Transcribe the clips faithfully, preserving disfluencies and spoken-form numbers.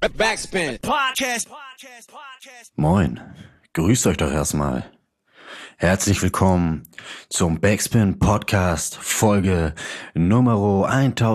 Backspin. Podcast. Moin, grüßt euch doch erstmal. Herzlich willkommen zum Backspin Podcast Folge Nummer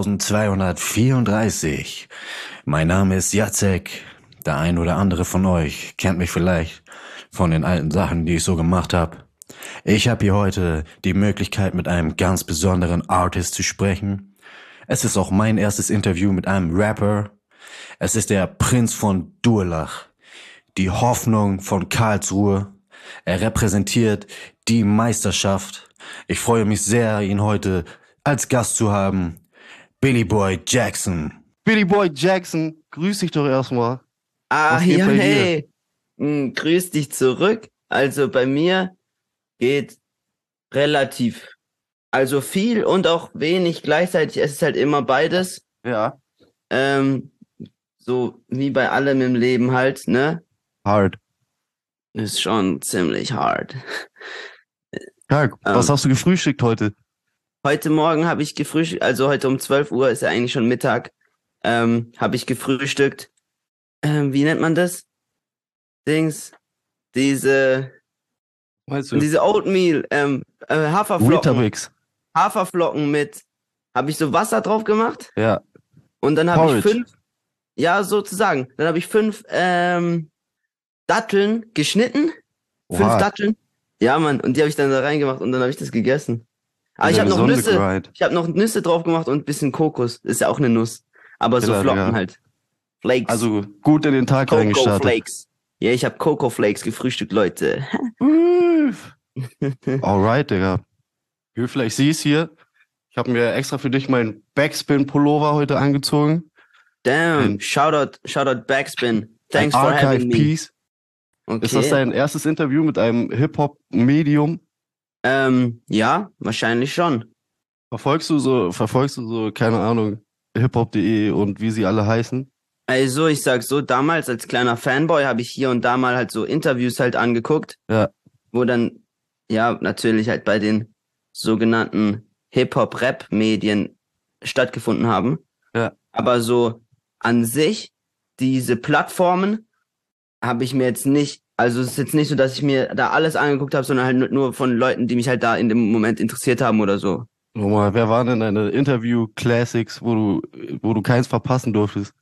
eintausendzweihundertvierunddreißig. Mein Name ist Jacek. Der ein oder andere von euch kennt mich vielleicht von den alten Sachen, die ich so gemacht habe. Ich habe hier heute die Möglichkeit, mit einem ganz besonderen Artist zu sprechen. Es ist auch mein erstes Interview mit einem Rapper. Es ist der Prinz von Durlach, die Hoffnung von Karlsruhe. Er repräsentiert die Meisterschaft. Ich freue mich sehr, ihn heute als Gast zu haben. Billy Boy Jackson. Billy Boy Jackson, grüß dich doch erstmal. Ah, Was geht ja, bei dir? hey. Hm, grüß dich zurück. Also bei mir geht relativ, also viel und auch wenig gleichzeitig. Es ist halt immer beides. Ja. Ähm, so wie bei allem im Leben halt, ne? Hard. Ist schon ziemlich hart. Ja, was Ähm. hast du gefrühstückt heute? Heute Morgen habe ich gefrühstückt, also heute um zwölf Uhr ist ja eigentlich schon Mittag, ähm, habe ich gefrühstückt. Ähm, wie nennt man das? Dings, diese, Meinst du? diese Oatmeal, ähm, äh, Haferflocken, Weetabix. Haferflocken mit, habe ich so Wasser drauf gemacht Ja. und dann habe ich Porridge. fünf, ja sozusagen, dann habe ich fünf ähm, Datteln geschnitten, fünf Oha. Datteln, ja Mann, und die habe ich dann da reingemacht und dann habe ich das gegessen. Aber Eine ich habe noch gesunde Nüsse, Grind. ich habe noch Nüsse drauf gemacht und ein bisschen Kokos, ist ja auch eine Nuss, aber so Killer, Flocken Digga. halt, Flakes, Also gut in den Tag Coco reingestartet. Flakes. Ja, ich habe Coco Flakes gefrühstückt, Leute. Uff. Alright, Digga. Wie vielleicht siehst hier, ich habe mir extra für dich meinen Backspin-Pullover heute angezogen. Damn, Ein- Shoutout, Shoutout Backspin. Thanks Ein for having Archive me. Piece. Okay. Ist das dein erstes Interview mit einem Hip-Hop-Medium? Ähm, ja, wahrscheinlich schon. Verfolgst du so, verfolgst du so, keine Ahnung, hiphop punkt de und wie sie alle heißen? Also, ich sag so, damals als kleiner Fanboy habe ich hier und da mal halt so Interviews halt angeguckt, Ja. wo dann, ja, natürlich halt bei den sogenannten Hip-Hop-Rap-Medien stattgefunden haben. Ja. Aber so an sich, diese Plattformen habe ich mir jetzt nicht, also es ist jetzt nicht so, dass ich mir da alles angeguckt habe, sondern halt nur von Leuten, die mich halt da in dem Moment interessiert haben oder so. Nochmal, wer waren denn deine Interview-Classics, wo du, wo du keins verpassen durftest?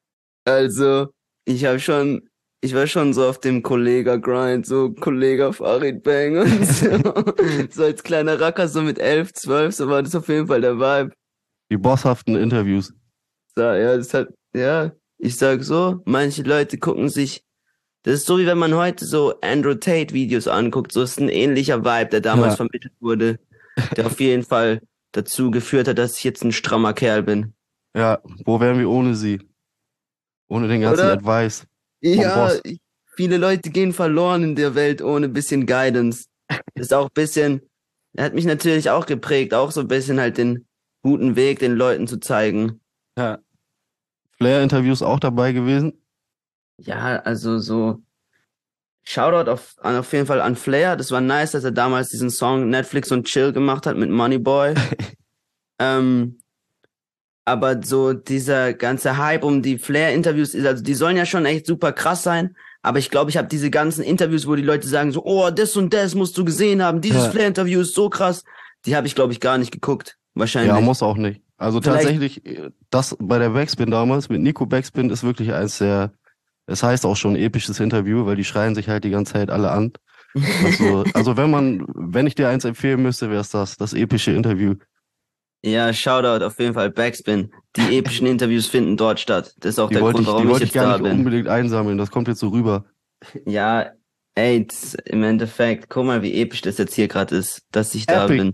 Also, ich habe schon, ich war schon so auf dem Kollega-Grind, so Kollega Farid Bang und so. So als kleiner Racker, so mit elf, zwölf, so war das auf jeden Fall der Vibe. Die bosshaften Interviews. So, ja, das hat, ja, ich sag so, manche Leute gucken sich, das ist so wie wenn man heute so Andrew Tate Videos anguckt, so ist ein ähnlicher Vibe, der damals Ja. vermittelt wurde, der auf jeden Fall dazu geführt hat, dass ich jetzt ein strammer Kerl bin. Ja, wo wären wir ohne sie? Ohne den ganzen Oder? Advice. Ja, Boss. ich, viele Leute gehen verloren in der Welt ohne bisschen Guidance. Das ist auch ein bisschen, er hat mich natürlich auch geprägt, auch so ein bisschen halt den guten Weg den Leuten zu zeigen. Ja. Flair-Interviews auch dabei gewesen? Ja, also so, Shoutout auf, an, auf jeden Fall an Flair. Das war nice, dass er damals diesen Song Netflix und Chill gemacht hat mit Moneyboy. ähm, aber so dieser ganze Hype um die Flair-Interviews, ist also die sollen ja schon echt super krass sein. Aber ich glaube, ich habe diese ganzen Interviews, wo die Leute sagen so, oh, das und das musst du gesehen haben, dieses Ja. Flair-Interview ist so krass. Die habe ich, glaube ich, gar nicht geguckt. Wahrscheinlich. Ja, muss auch nicht. Also Vielleicht- tatsächlich, das bei der Backspin damals mit Nico Backspin ist wirklich eins der, es heißt auch schon episches Interview, weil die schreien sich halt die ganze Zeit alle an. Also, also wenn man, wenn ich dir eins empfehlen müsste, wäre es das, das epische Interview. Ja, Shoutout auf jeden Fall, Backspin. Die epischen Interviews finden dort statt. Das ist auch Die der wollte Grund, ich, warum die ich wollte ich jetzt gar da nicht bin. unbedingt einsammeln, das kommt jetzt so rüber. Ja, ey, t's- im Endeffekt, guck mal, wie episch das jetzt hier gerade ist, dass ich da Epic. bin.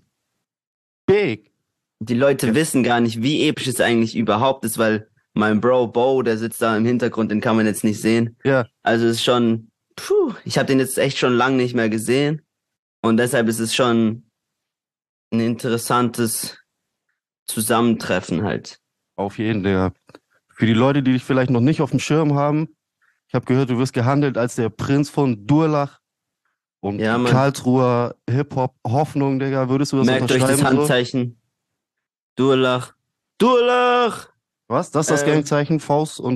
Big! Die Leute wissen gar nicht, wie episch es eigentlich überhaupt ist, weil mein Bro Bo, der sitzt da im Hintergrund, den kann man jetzt nicht sehen. Ja, Also es ist schon, puh, ich habe den jetzt echt schon lange nicht mehr gesehen. Und deshalb ist es schon ein interessantes Zusammentreffen halt. auf jeden, Digga. Für die Leute, die dich vielleicht noch nicht auf dem Schirm haben, ich habe gehört, du wirst gehandelt als der Prinz von Durlach und Ja, Mann. Karlsruher Hip-Hop-Hoffnung, Digga. Würdest du das Merkt euch das unterschreiben? So? Handzeichen. Durlach. Durlach! Was? Das ist das Ähm. Gangzeichen, Faust und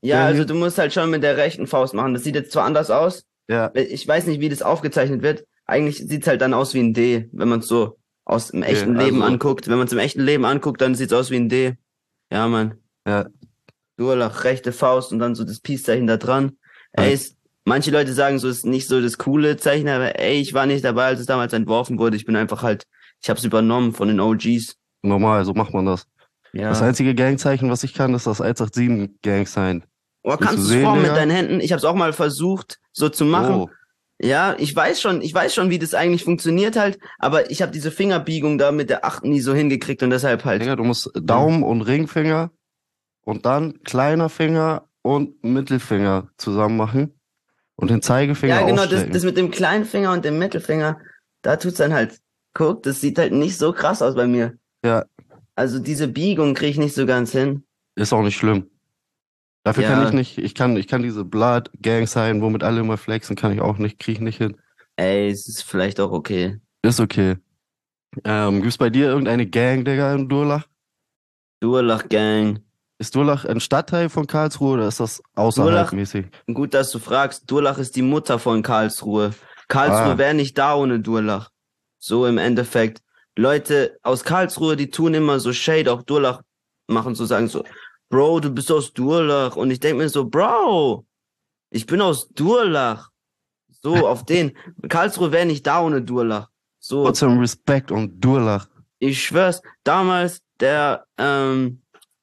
Ja, Der also hier? du musst halt schon mit der rechten Faust machen. Das sieht jetzt zwar anders aus. Ja, Ich weiß nicht, wie das aufgezeichnet wird. Eigentlich sieht's halt dann aus wie ein D, wenn man es so aus dem echten Okay, Leben also- anguckt. Wenn man es im echten Leben anguckt, dann sieht's aus wie ein D. Ja, Mann. ja. Durlach, rechte Faust und dann so das Peace-Zeichen da dran. Ja. Ey, ist, manche Leute sagen so, ist nicht so das coole Zeichen, aber ey, ich war nicht dabei, als es damals entworfen wurde. Ich bin einfach halt, ich hab's übernommen von den O Gs. Normal, so macht man das. Ja. Das einzige Gangzeichen, was ich kann, ist das eins acht sieben Gang-Sign. Oh, Willst du kannst du es sehen, formen mit Digga? deinen Händen? Ich hab's auch mal versucht, so zu machen. Oh, Ja, ich weiß schon, ich weiß schon, wie das eigentlich funktioniert halt, aber ich habe diese Fingerbiegung da mit der acht nie so hingekriegt und deshalb halt. Digga, du musst Daumen und Ringfinger und dann kleiner Finger und Mittelfinger zusammen machen und den Zeigefinger Ja, genau, das, ausstrecken. das mit dem kleinen Finger und dem Mittelfinger, da tut's dann halt, guck, das sieht halt nicht so krass aus bei mir. Ja, Also diese Biegung kriege ich nicht so ganz hin. ist auch nicht schlimm. Dafür Ja. kann ich nicht, ich kann, ich kann diese Blood Gang Sign, womit alle immer flexen, kann ich auch nicht, krieg ich nicht hin. Ey, es ist vielleicht auch okay. Ist okay. Ähm, gibt's bei dir irgendeine Gang, Digga, in Durlach? Durlach Gang. Ist Durlach ein Stadtteil von Karlsruhe oder ist das außerhalb Durlach? mäßig? Gut, dass du fragst. Durlach ist die Mutter von Karlsruhe. Karlsruhe Ah. wäre nicht da ohne Durlach. So im Endeffekt. Leute aus Karlsruhe, die tun immer so Shade, auch Durlach machen, so sagen so, Bro, du bist aus Durlach. Und ich denk mir so, Bro, ich bin aus Durlach. So, auf den. Karlsruhe wäre nicht da ohne Durlach. So, Trotzdem Respekt und Durlach. ich schwör's, damals der, ähm,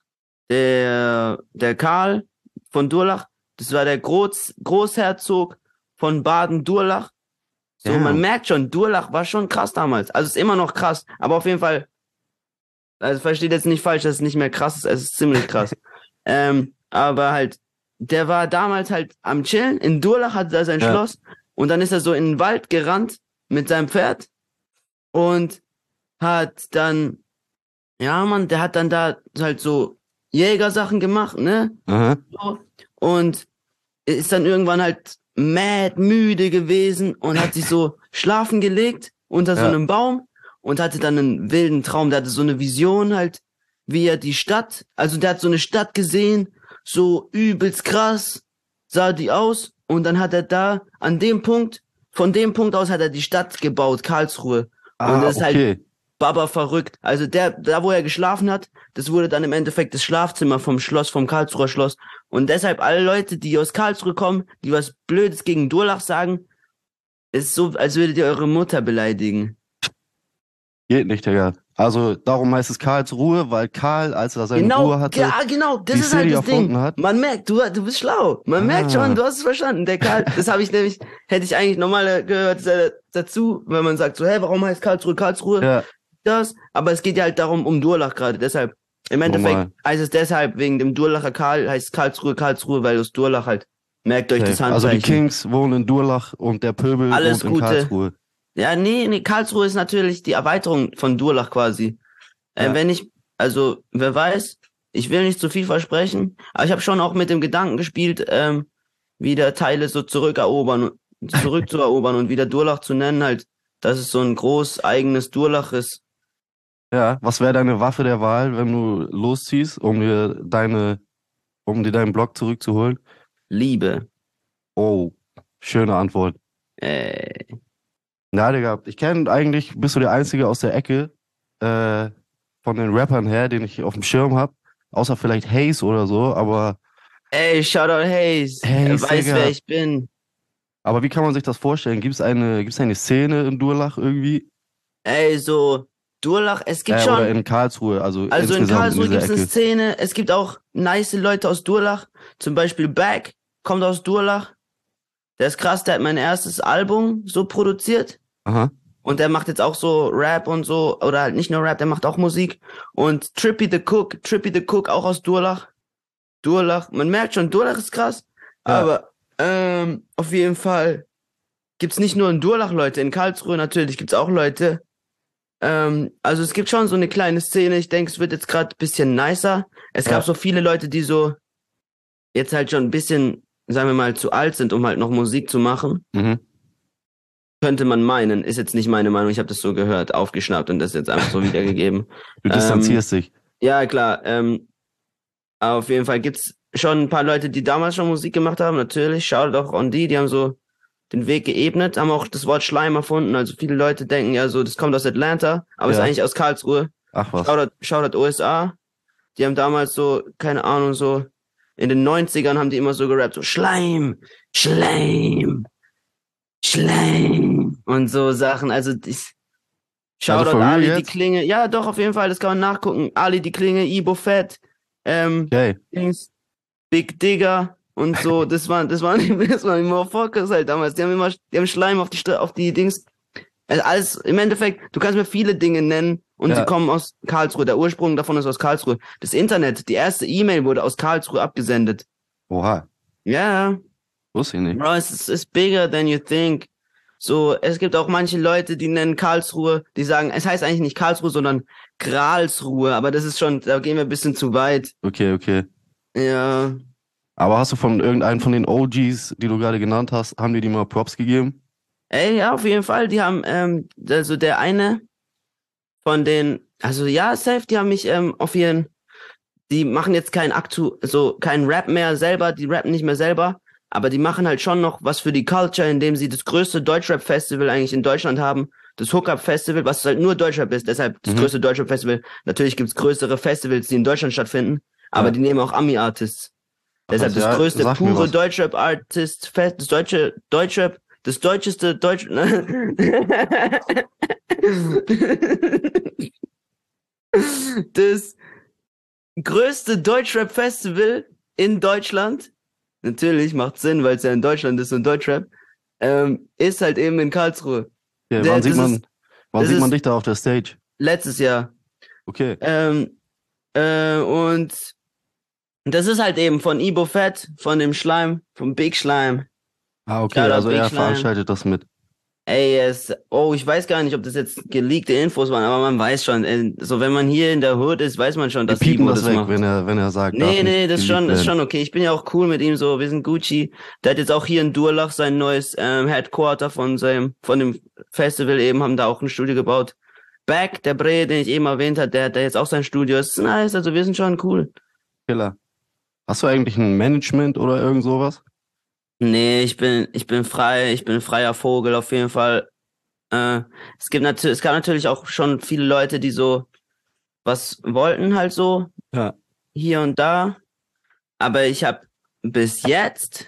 der, der Karl von Durlach, das war der Groß, Großherzog von Baden-Durlach. So, Ja. man merkt schon, Durlach war schon krass damals. Also ist immer noch krass, aber auf jeden Fall, also versteht jetzt nicht falsch, dass es nicht mehr krass ist, es ist ziemlich krass. ähm, aber halt, der war damals halt am Chillen, in Durlach hatte er sein Ja. Schloss und dann ist er so in den Wald gerannt mit seinem Pferd und hat dann, ja Mann, der hat dann da halt so Jägersachen gemacht, ne? Aha. So. Und ist dann irgendwann halt mad müde gewesen und hat sich so schlafen gelegt unter so Ja. einem Baum und hatte dann einen wilden Traum. Der hatte so eine Vision halt, wie er die Stadt, also der hat so eine Stadt gesehen, so übelst krass sah die aus und dann hat er da an dem Punkt, von dem Punkt aus hat er die Stadt gebaut, Karlsruhe. Ah, Und das ist halt okay. Baba verrückt. Also der, da wo er geschlafen hat, das wurde dann im Endeffekt das Schlafzimmer vom Schloss, vom Karlsruher Schloss. Und deshalb alle Leute, die aus Karlsruhe kommen, die was Blödes gegen Durlach sagen, ist so, als würdet ihr eure Mutter beleidigen. Geht nicht, Digga. Also darum heißt es Karlsruhe, weil Karl, als er seine Genau, Ruhe hatte, ja, genau, das die ist halt City das Ding. erfunden hat. Man merkt, du, du bist schlau. Man Ah. merkt schon, du hast es verstanden. Der Karl, das habe ich nämlich, hätte ich eigentlich normal gehört äh, dazu, wenn man sagt so, hä, warum heißt Karlsruhe Karlsruhe? ja, Das, aber es geht ja halt darum, um Durlach gerade. Deshalb, im Endeffekt Normal. heißt es deshalb, wegen dem Durlacher Karl, heißt es Karlsruhe, Karlsruhe, weil aus Durlach halt. Merkt euch das safe. Also die Handzeichen. Kings wohnen in Durlach und der Pöbel Alles wohnt in Gute. Karlsruhe. Ja, nee, nee, Karlsruhe ist natürlich die Erweiterung von Durlach quasi. Äh, Ja. wenn ich, also, wer weiß, ich will nicht zu viel versprechen, aber ich habe schon auch mit dem Gedanken gespielt, ähm, wieder Teile so zurückerobern, zurückzuerobern und wieder Durlach zu nennen, halt, dass es so ein groß eigenes Durlach ist. Ja, was wäre deine Waffe der Wahl, wenn du losziehst, um dir deine, um dir deinen Block zurückzuholen? Liebe. Oh, schöne Antwort. Äh, Na, Digga, ich kenne eigentlich, bist du der Einzige aus der Ecke, äh, von den Rappern her, den ich auf dem Schirm habe. Außer vielleicht Hayes oder so, aber, ey, Shoutout Hayes. Hayes, Er weiß, Digga. wer ich bin. aber wie kann man sich das vorstellen? Gibt es eine, gibt's eine Szene in Durlach irgendwie? Ey, so, Durlach, es gibt Äh, schon. oder in Karlsruhe, also, Also in insgesamt Karlsruhe in gibt es dieser eine Ecke. Szene, es gibt auch nice Leute aus Durlach, zum Beispiel Back, kommt aus Durlach, der ist krass, der hat mein erstes Album so produziert Aha. und der macht jetzt auch so Rap und so, oder halt nicht nur Rap, der macht auch Musik und Trippy the Cook, Trippy the Cook auch aus Durlach, Durlach, man merkt schon, Durlach ist krass, Ja. aber ähm, auf jeden Fall gibt's nicht nur in Durlach Leute, in Karlsruhe natürlich gibt's auch Leute. Ähm, also es gibt schon so eine kleine Szene, ich denke, es wird jetzt gerade ein bisschen nicer. Es Ja. gab so viele Leute, die so jetzt halt schon ein bisschen, sagen wir mal, zu alt sind, um halt noch Musik zu machen. Mhm. Könnte man meinen, ist jetzt nicht meine Meinung, ich habe das so gehört, aufgeschnappt und das jetzt einfach so wiedergegeben. Du Ähm, distanzierst dich. Ja, klar. Ähm, aber auf jeden Fall gibt's schon ein paar Leute, die damals schon Musik gemacht haben, natürlich. Shoutout auch an die, die haben so den Weg geebnet, haben auch das Wort Schleim erfunden. Also viele Leute denken ja so, das kommt aus Atlanta, aber Ja. ist eigentlich aus Karlsruhe. Ach was. Shoutout, Shoutout U S A. Die haben damals so, keine Ahnung, so in den neunzigern haben die immer so gerappt, so Schleim, Schleim, Schleim und so Sachen. Also ich, Shoutout for real Ali, die jetzt? Klinge. Ja, doch, auf jeden Fall, das kann man nachgucken. Ali, die Klinge, Ibo Fett, ähm, Okay. Dings, Big Digger und so. Das waren, das waren, das waren die Motherfuckers halt damals. Die haben immer, die haben Schleim auf die, Stra- auf die Dings. Also alles, im Endeffekt, du kannst mir viele Dinge nennen und Ja. sie kommen aus Karlsruhe. Der Ursprung davon ist aus Karlsruhe. Das Internet, die erste E-Mail wurde aus Karlsruhe abgesendet. Oha. Ja, Wusste ich nicht. Bro, es ist, it's bigger than you think. So, es gibt auch manche Leute, die nennen Karlsruhe, die sagen, es heißt eigentlich nicht Karlsruhe, sondern Gralsruhe, aber das ist schon, da gehen wir ein bisschen zu weit. Okay, okay. Ja, Aber hast du von irgendeinem von den O Gs, die du gerade genannt hast, haben die dir mal Props gegeben? ey, ja, auf jeden Fall, die haben, ähm, also der eine von den, also ja, safe, die haben mich ähm, auf ihren, die machen jetzt kein Aktu, so kein Rap mehr selber, die rappen nicht mehr selber, aber die machen halt schon noch was für die Culture, indem sie das größte Deutschrap-Festival eigentlich in Deutschland haben, das Hookup-Festival, was halt nur Deutschrap ist, deshalb das Mhm. größte Deutschrap-Festival. Natürlich gibt's größere Festivals, die in Deutschland stattfinden, aber Ja. die nehmen auch Ami-Artists. Ach, Deshalb was, das ja, größte sag mir pure was. Deutschrap-Artist, das deutsche Deutschrap, das deutscheste Deutsch, das größte Deutschrap-Festival in Deutschland, natürlich macht Sinn, weil es ja in Deutschland ist und Deutschrap, ähm, ist halt eben in Karlsruhe. Ja, Der- wann sieht das man, ist- wann das sieht man ist- dich da auf der Stage? Letztes Jahr. Okay. Ähm, äh, und das ist halt eben von Ibo Fett, von dem Schleim, vom Big Schleim. Ah, okay, Shoutout also Big er Schleim. veranstaltet das mit. Ey, es, oh, ich weiß gar nicht, ob das jetzt geleakte Infos waren, aber man weiß schon, ey, so wenn man hier in der Hood ist, weiß man schon, Wir dass piepen Ibo das das weg, macht. wenn er, wenn er sagt, darf Nee, nee, nicht das ist geleakt schon, ist werden. schon okay. Ich bin ja auch cool mit ihm, so, wir sind Gucci. Der hat jetzt auch hier in Durlach sein neues ähm, Headquarter von seinem, von dem Festival eben, haben da auch ein Studio gebaut. Back, der Bre, den ich eben erwähnt habe, der hat da jetzt auch sein Studio. Ist nice, also wir sind schon cool. Killer. Hast du eigentlich ein Management oder irgend sowas? Nee, ich bin, ich bin frei, ich bin ein freier Vogel auf jeden Fall. Äh, es gibt natürlich, es gab natürlich auch schon viele Leute, die so was wollten halt so, Ja. hier und da. Aber ich habe bis jetzt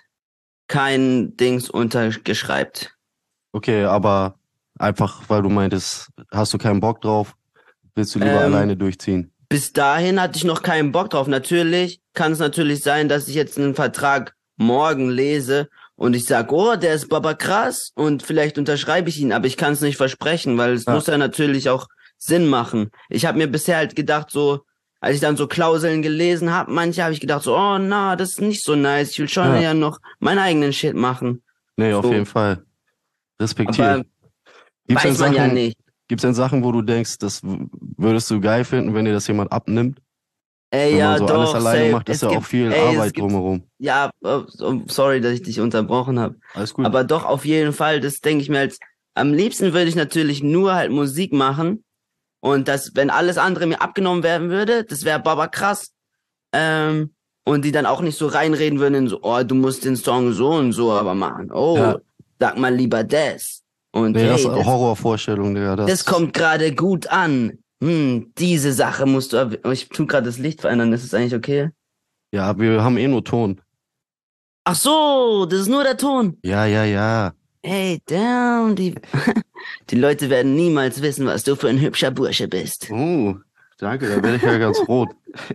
kein Dings untergeschreibt. Okay, aber einfach, weil du meintest, hast du keinen Bock drauf, willst du lieber Ähm, alleine durchziehen? Bis dahin hatte ich noch keinen Bock drauf. Natürlich kann es natürlich sein, dass ich jetzt einen Vertrag morgen lese und ich sag, oh, der ist baba krass und vielleicht unterschreibe ich ihn, aber ich kann es nicht versprechen, weil es Ja. muss ja natürlich auch Sinn machen. Ich habe mir bisher halt gedacht, so, als ich dann so Klauseln gelesen habe, manche habe ich gedacht, so, oh, na, das ist nicht so nice. Ich will schon Ja. ja noch meinen eigenen Shit machen. Nee, auf so. jeden Fall. Respektiere. Aber Gibt's denn weiß man ja Sachen, nicht. gibt's denn Sachen, wo du denkst, das w- würdest du geil finden, wenn dir das jemand abnimmt? Ey, Wenn ja, man so doch, alles alleine safe. macht, ist Es ja auch gibt- viel ey, es Arbeit gibt- drumherum. Ja, oh, oh, sorry, dass ich dich unterbrochen habe. Alles gut. Aber doch, auf jeden Fall, das denke ich mir als, am liebsten würde ich natürlich nur halt Musik machen. Und das, wenn alles andere mir abgenommen werden würde, das wäre baba krass. Ähm, und die dann auch nicht so reinreden würden in so, oh, du musst den Song so und so aber machen. Oh, Ja. sag mal lieber das. Und nee, hey, das das, ist Horrorvorstellung, Digga. Das, das kommt gerade gut an. Hm, diese Sache musst du, erw- oh, ich tu gerade das Licht verändern, ist es eigentlich okay? Ja, wir haben eh nur Ton. Ach so, das ist nur der Ton. Ja, ja, ja. Hey, damn, die, die Leute werden niemals wissen, was du für ein hübscher Bursche bist. Oh, danke, da werde ich ja ganz rot.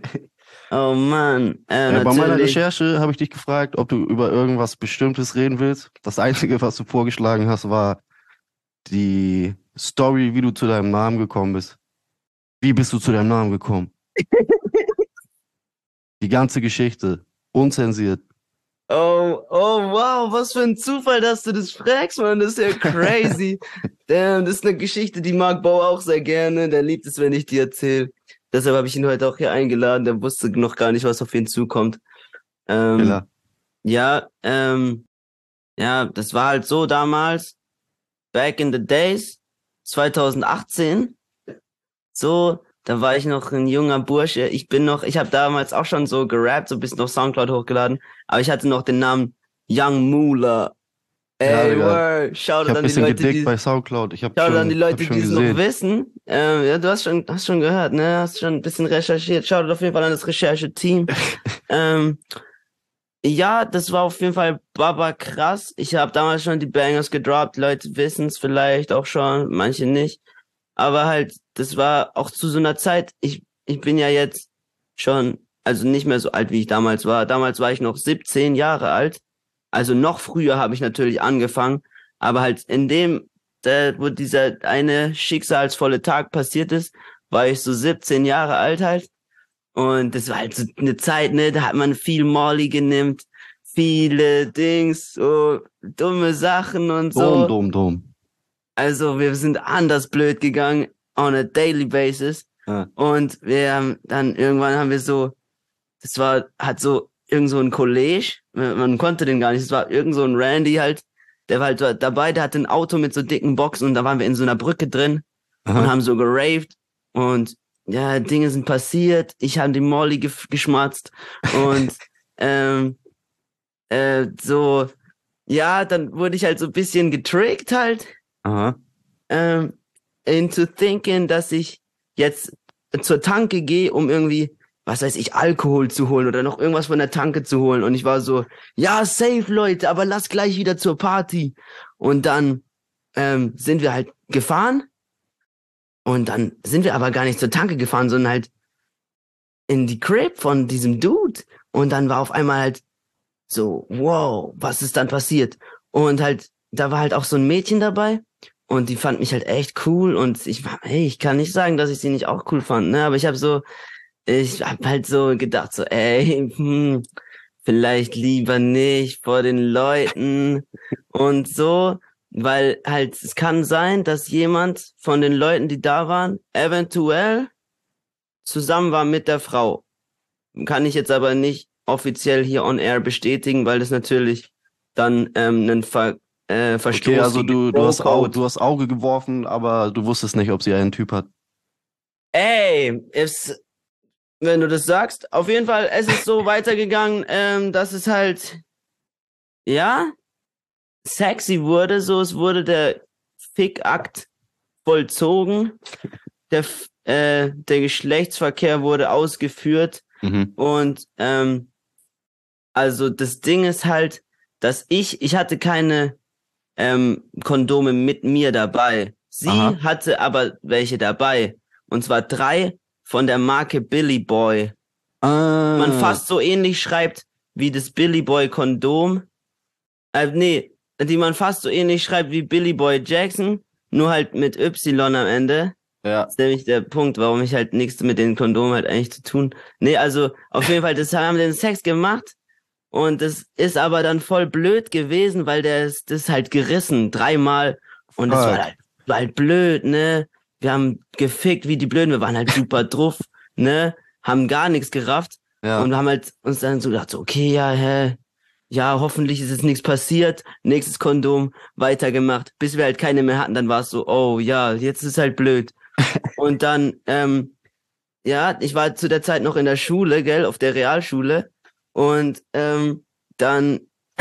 Oh Mann, äh, Äh, bei meiner natürlich. Recherche habe ich dich gefragt, ob du über irgendwas Bestimmtes reden willst. Das Einzige, was du vorgeschlagen hast, war die Story, wie du zu deinem Namen gekommen bist. Wie bist du zu deinem Namen gekommen? Die ganze Geschichte, unzensiert. Oh, oh, wow, was für ein Zufall, dass du das fragst, Mann, das ist ja crazy. Damn, das ist eine Geschichte, die mag Bo auch sehr gerne, der liebt es, wenn ich die erzähle. Deshalb habe ich ihn heute auch hier eingeladen, der wusste noch gar nicht, was auf ihn zukommt. Ähm, Killer. Ja, ähm, ja, das war halt so damals, back in the days, zwanzig achtzehn, so, da war ich noch ein junger Bursche. Ich bin noch, ich habe damals auch schon so gerappt, so ein bisschen auf Soundcloud hochgeladen, aber ich hatte noch den Namen Young Moolah. Ja, Ey, Digga. word, Ich schau habe dann ein die bisschen Leute, gedickt die, bei Soundcloud. Ich habe schau schon, dann die hab Leute, schon die es noch gesehen. wissen. Ähm, ja, du hast schon, hast schon gehört, ne? Hast schon ein bisschen recherchiert. Schau auf jeden Fall an das Rechercheteam. ähm, ja, das war auf jeden Fall Baba krass. Ich habe damals schon die Bangers gedroppt. Leute wissen es vielleicht auch schon, manche nicht. Aber halt, das war auch zu so einer Zeit. Ich, ich bin ja jetzt schon, also nicht mehr so alt, wie ich damals war. Damals war ich noch siebzehn Jahre alt. Also noch früher habe ich natürlich angefangen. Aber halt in dem, der, wo dieser eine schicksalsvolle Tag passiert ist, war ich so siebzehn Jahre alt halt. Und das war halt so eine Zeit, ne, da hat man viel Molly genimmt, viele Dings, so dumme Sachen und Dom, so. dom, dom. Also wir sind anders blöd gegangen on a daily basis. Ja. Und wir haben dann irgendwann haben wir so, das war, hat so irgend so ein College, man konnte den gar nicht, es war irgend so ein Randy halt, der war halt dort dabei, der hatte ein Auto mit so dicken Boxen und da waren wir in so einer Brücke drin Aha. und haben so geraved und ja, Dinge sind passiert, ich habe die Molly gef- geschmatzt und ähm, äh, so, ja, dann wurde ich halt so ein bisschen getrickt halt, Aha. ähm, into thinking, dass ich jetzt zur Tanke gehe, um irgendwie, was weiß ich, Alkohol zu holen oder noch irgendwas von der Tanke zu holen. Und ich war so, ja, safe, Leute, aber lass gleich wieder zur Party. Und dann ähm, sind wir halt gefahren. Und dann sind wir aber gar nicht zur Tanke gefahren, sondern halt in die Crib von diesem Dude. Und dann war auf einmal halt so, wow, was ist dann passiert? Und halt, da war halt auch so ein Mädchen dabei. Und die fand mich halt echt cool. Und ich war, hey, ich kann nicht sagen, dass ich sie nicht auch cool fand, ne? Aber ich habe so, ich hab halt so gedacht, so, ey, hm, vielleicht lieber nicht vor den Leuten und so. Weil halt, es kann sein, dass jemand von den Leuten, die da waren, eventuell zusammen war mit der Frau. Kann ich jetzt aber nicht offiziell hier on air bestätigen, weil das natürlich dann ähm, ein Ver äh, Verstoß Okay, also gegen du, du, hast Au, Bro-Code. du hast Auge geworfen, aber du wusstest nicht, ob sie einen Typ hat. Ey, es, wenn du das sagst, auf jeden Fall, es ist so weitergegangen, ähm, dass es halt, ja, sexy wurde, so, es wurde der Fickakt vollzogen, der, F- äh, der Geschlechtsverkehr wurde ausgeführt Mhm. und, ähm, also das Ding ist halt, dass ich, ich hatte keine ähm, Kondome mit mir dabei. Sie Aha. hatte aber welche dabei. Und zwar drei von der Marke Billy Boy. Ah. Man fast so ähnlich schreibt wie das Billy Boy Kondom. Äh, nee, die man fast so ähnlich schreibt wie Billy Boy Jackson, nur halt mit Y am Ende. Ja. Das ist nämlich der Punkt, warum ich halt nichts mit den Kondomen halt eigentlich zu tun. Nee, also auf jeden Fall, das haben den Sex gemacht. Und das ist aber dann voll blöd gewesen, weil der ist das halt gerissen, dreimal. Und das war Fuck. halt, war halt blöd, ne? Wir haben gefickt wie die Blöden, wir waren halt super drauf, ne? Haben gar nichts gerafft. Ja. Und wir haben halt uns dann so gedacht, so, okay, ja, hä? Ja, hoffentlich ist jetzt nichts passiert. Nächstes Kondom, weitergemacht. Bis wir halt keine mehr hatten, dann war es so, oh ja, jetzt ist halt blöd. Und dann, ähm, ja, ich war zu der Zeit noch in der Schule, gell, auf der Realschule. Und ähm, dann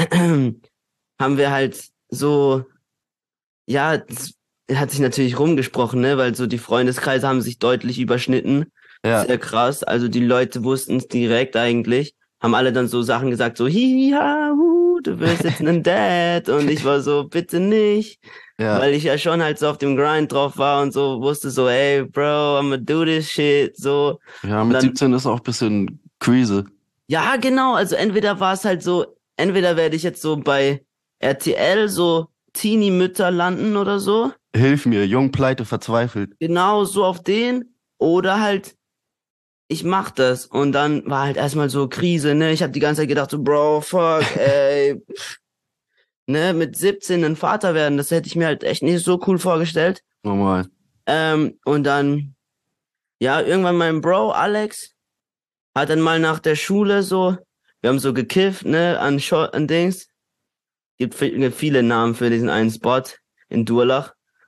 haben wir halt so, ja, das hat sich natürlich rumgesprochen, ne, weil so die Freundeskreise haben sich deutlich überschnitten. Ja. Sehr krass. Also die Leute wussten es direkt eigentlich. Haben alle dann so Sachen gesagt, so, hi, ha, hu, du wirst jetzt ein Dad. Und ich war so, bitte nicht. Ja. Weil ich ja schon halt so auf dem Grind drauf war und so wusste so, ey, Bro, I'ma do this shit, so. Ja, Und mit dann, siebzehn ist auch ein bisschen Krise. ja, genau, also entweder war es halt so, entweder werde ich jetzt so bei R T L so Teenie-Mütter landen oder so, Hilf mir, jung, pleite, verzweifelt. genau so auf den, oder halt, ich mach das. Und dann war halt erstmal so Krise, ne, ich habe die ganze Zeit gedacht so, Bro, fuck, ey, ne, mit siebzehn ein Vater werden, das hätte ich mir halt echt nicht so cool vorgestellt. Normal. Ähm, und dann, ja, irgendwann mein Bro, Alex, hat dann mal nach der Schule so, wir haben so gekifft, ne, an, Scho- an Dings. Gibt vi- gibt viele Namen für diesen einen Spot in Durlach.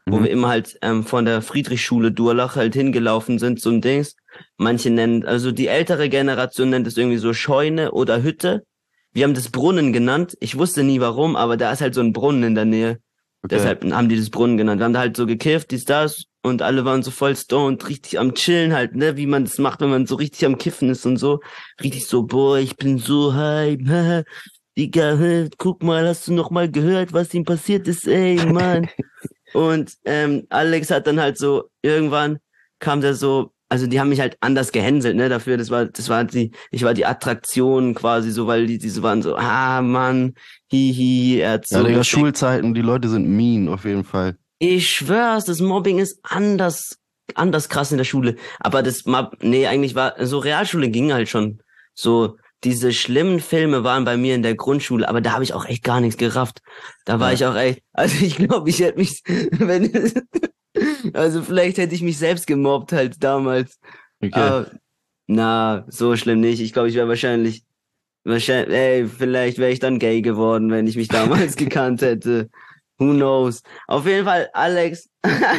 wo Mhm. wir immer halt ähm, von der Friedrichschule Durlach halt hingelaufen sind, so ein Dings. Manche nennen, also die ältere Generation nennt es irgendwie so Scheune oder Hütte. Wir haben das Brunnen genannt. Ich wusste nie warum, aber da ist halt so ein Brunnen in der Nähe. Okay. Deshalb haben die das Brunnen genannt. Wir haben da halt so gekifft, dies, das, und alle waren so voll stoned, richtig am Chillen halt, ne, wie man das macht, wenn man so richtig am Kiffen ist und so. Richtig so, boah, ich bin so hype, Digga, hä, guck mal, hast du noch mal gehört, was ihm passiert ist, ey, Mann. Und ähm, Alex hat dann halt so, irgendwann kam der so, also die haben mich halt anders gehänselt, ne, dafür, das war, das war die, ich war die Attraktion quasi so, weil die, die so waren so, ah, Mann, hihi, er hat so. Ja, Digga, geschickt. Schulzeiten, die Leute sind mean, auf jeden Fall. Ich schwör's, das Mobbing ist anders, anders krass in der Schule. Aber das, Mob- nee, eigentlich war, so Realschule ging halt schon. So, diese schlimmen Filme waren bei mir in der Grundschule, aber da habe ich auch echt gar nichts gerafft. Da war Ja. ich auch echt, also ich glaube, ich hätte mich, wenn, also vielleicht hätte ich mich selbst gemobbt halt damals. Okay. Aber, na, so schlimm nicht. Ich glaube, ich wäre wahrscheinlich, wahrscheinlich, ey, vielleicht wäre ich dann gay geworden, wenn ich mich damals gekannt hätte. Who knows? Auf jeden Fall, Alex,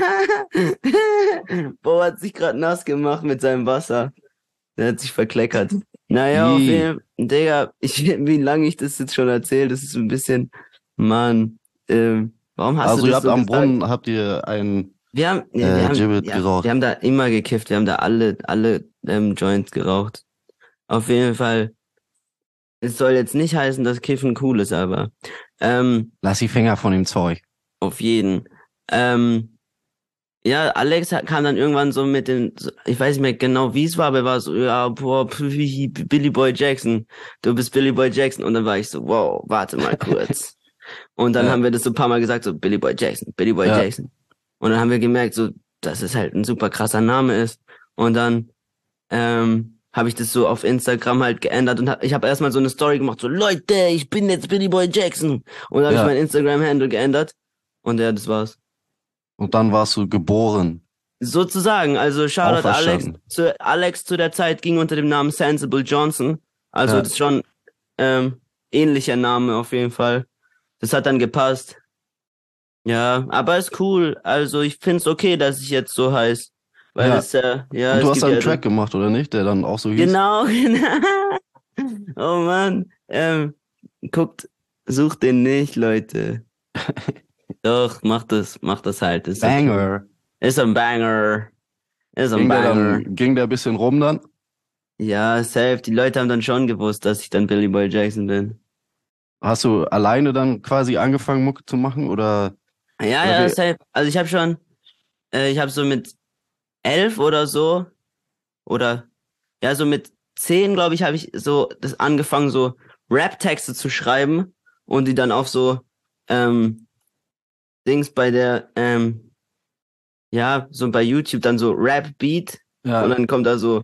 Bo hat sich gerade nass gemacht mit seinem Wasser. Der hat sich verkleckert. Naja, auf Ih. jeden Fall, Digga, ich, wie lange ich das jetzt schon erzählt, das ist so ein bisschen, Mann, ähm, warum hast Also du ihr das habt so am gesagt? Brunnen, habt ihr ein, Wir haben, ja, äh, wir haben, Gibbet ja, geraucht. wir haben da immer gekifft, wir haben da alle, alle ähm, Joints geraucht. Auf jeden Fall, es soll jetzt nicht heißen, dass Kiffen cool ist, aber ähm, lass die Finger von dem Zeug. auf jeden. Ähm, ja, Alex hat- kam dann irgendwann so mit den, so- ich weiß nicht mehr genau, wie es war, aber er war so, ja, boah, Billy Boy Jackson, du bist Billy Boy Jackson. Und dann war ich so, wow, warte mal kurz. Und dann Ja. haben wir das so ein paar Mal gesagt, so Billy Boy Jackson, Billy Boy Ja. Jackson. Und dann haben wir gemerkt, so, dass es halt ein super krasser Name ist. Und dann ähm, habe ich das so auf Instagram halt geändert und hab, ich habe erstmal so eine Story gemacht, so, Leute, ich bin jetzt Billy Boy Jackson. Und dann habe Ja. ich mein Instagram-Handle geändert. Und ja, das war's. Und dann warst du geboren. Sozusagen, also Shoutout Alex Auferstanden. zu, Alex zu der Zeit ging unter dem Namen Sensible Johnson. Also Ja. das ist schon ähm, ähnlicher Name auf jeden Fall. Das hat dann gepasst. Ja, aber ist cool. Also ich find's okay, dass ich jetzt so heiß. Weil Ja. es äh, ja, Und es du hast gibt einen ja Track gemacht, oder nicht? Der dann auch so hieß? Genau, genau. Oh Mann. Ähm, guckt, sucht den nicht, Leute. Doch, macht das, macht das halt. Ist okay. Banger. Ist ein Banger. Ist ein Ging der, Banger. dann, ging der ein bisschen rum dann? Ja, safe. Die Leute haben dann schon gewusst, dass ich dann Billy Boy Jackson bin. Hast du alleine dann quasi angefangen, Mucke zu machen? Oder? Ja, Oder ja, wie- safe. Also ich habe schon, äh, ich habe so mit elf oder so, oder, ja, so mit zehn, glaube ich, habe ich so das angefangen, so Rap-Texte zu schreiben und die dann auf so, ähm, Dings bei der, ähm, ja, so bei YouTube dann so Rap-Beat Ja, und dann kommt da so,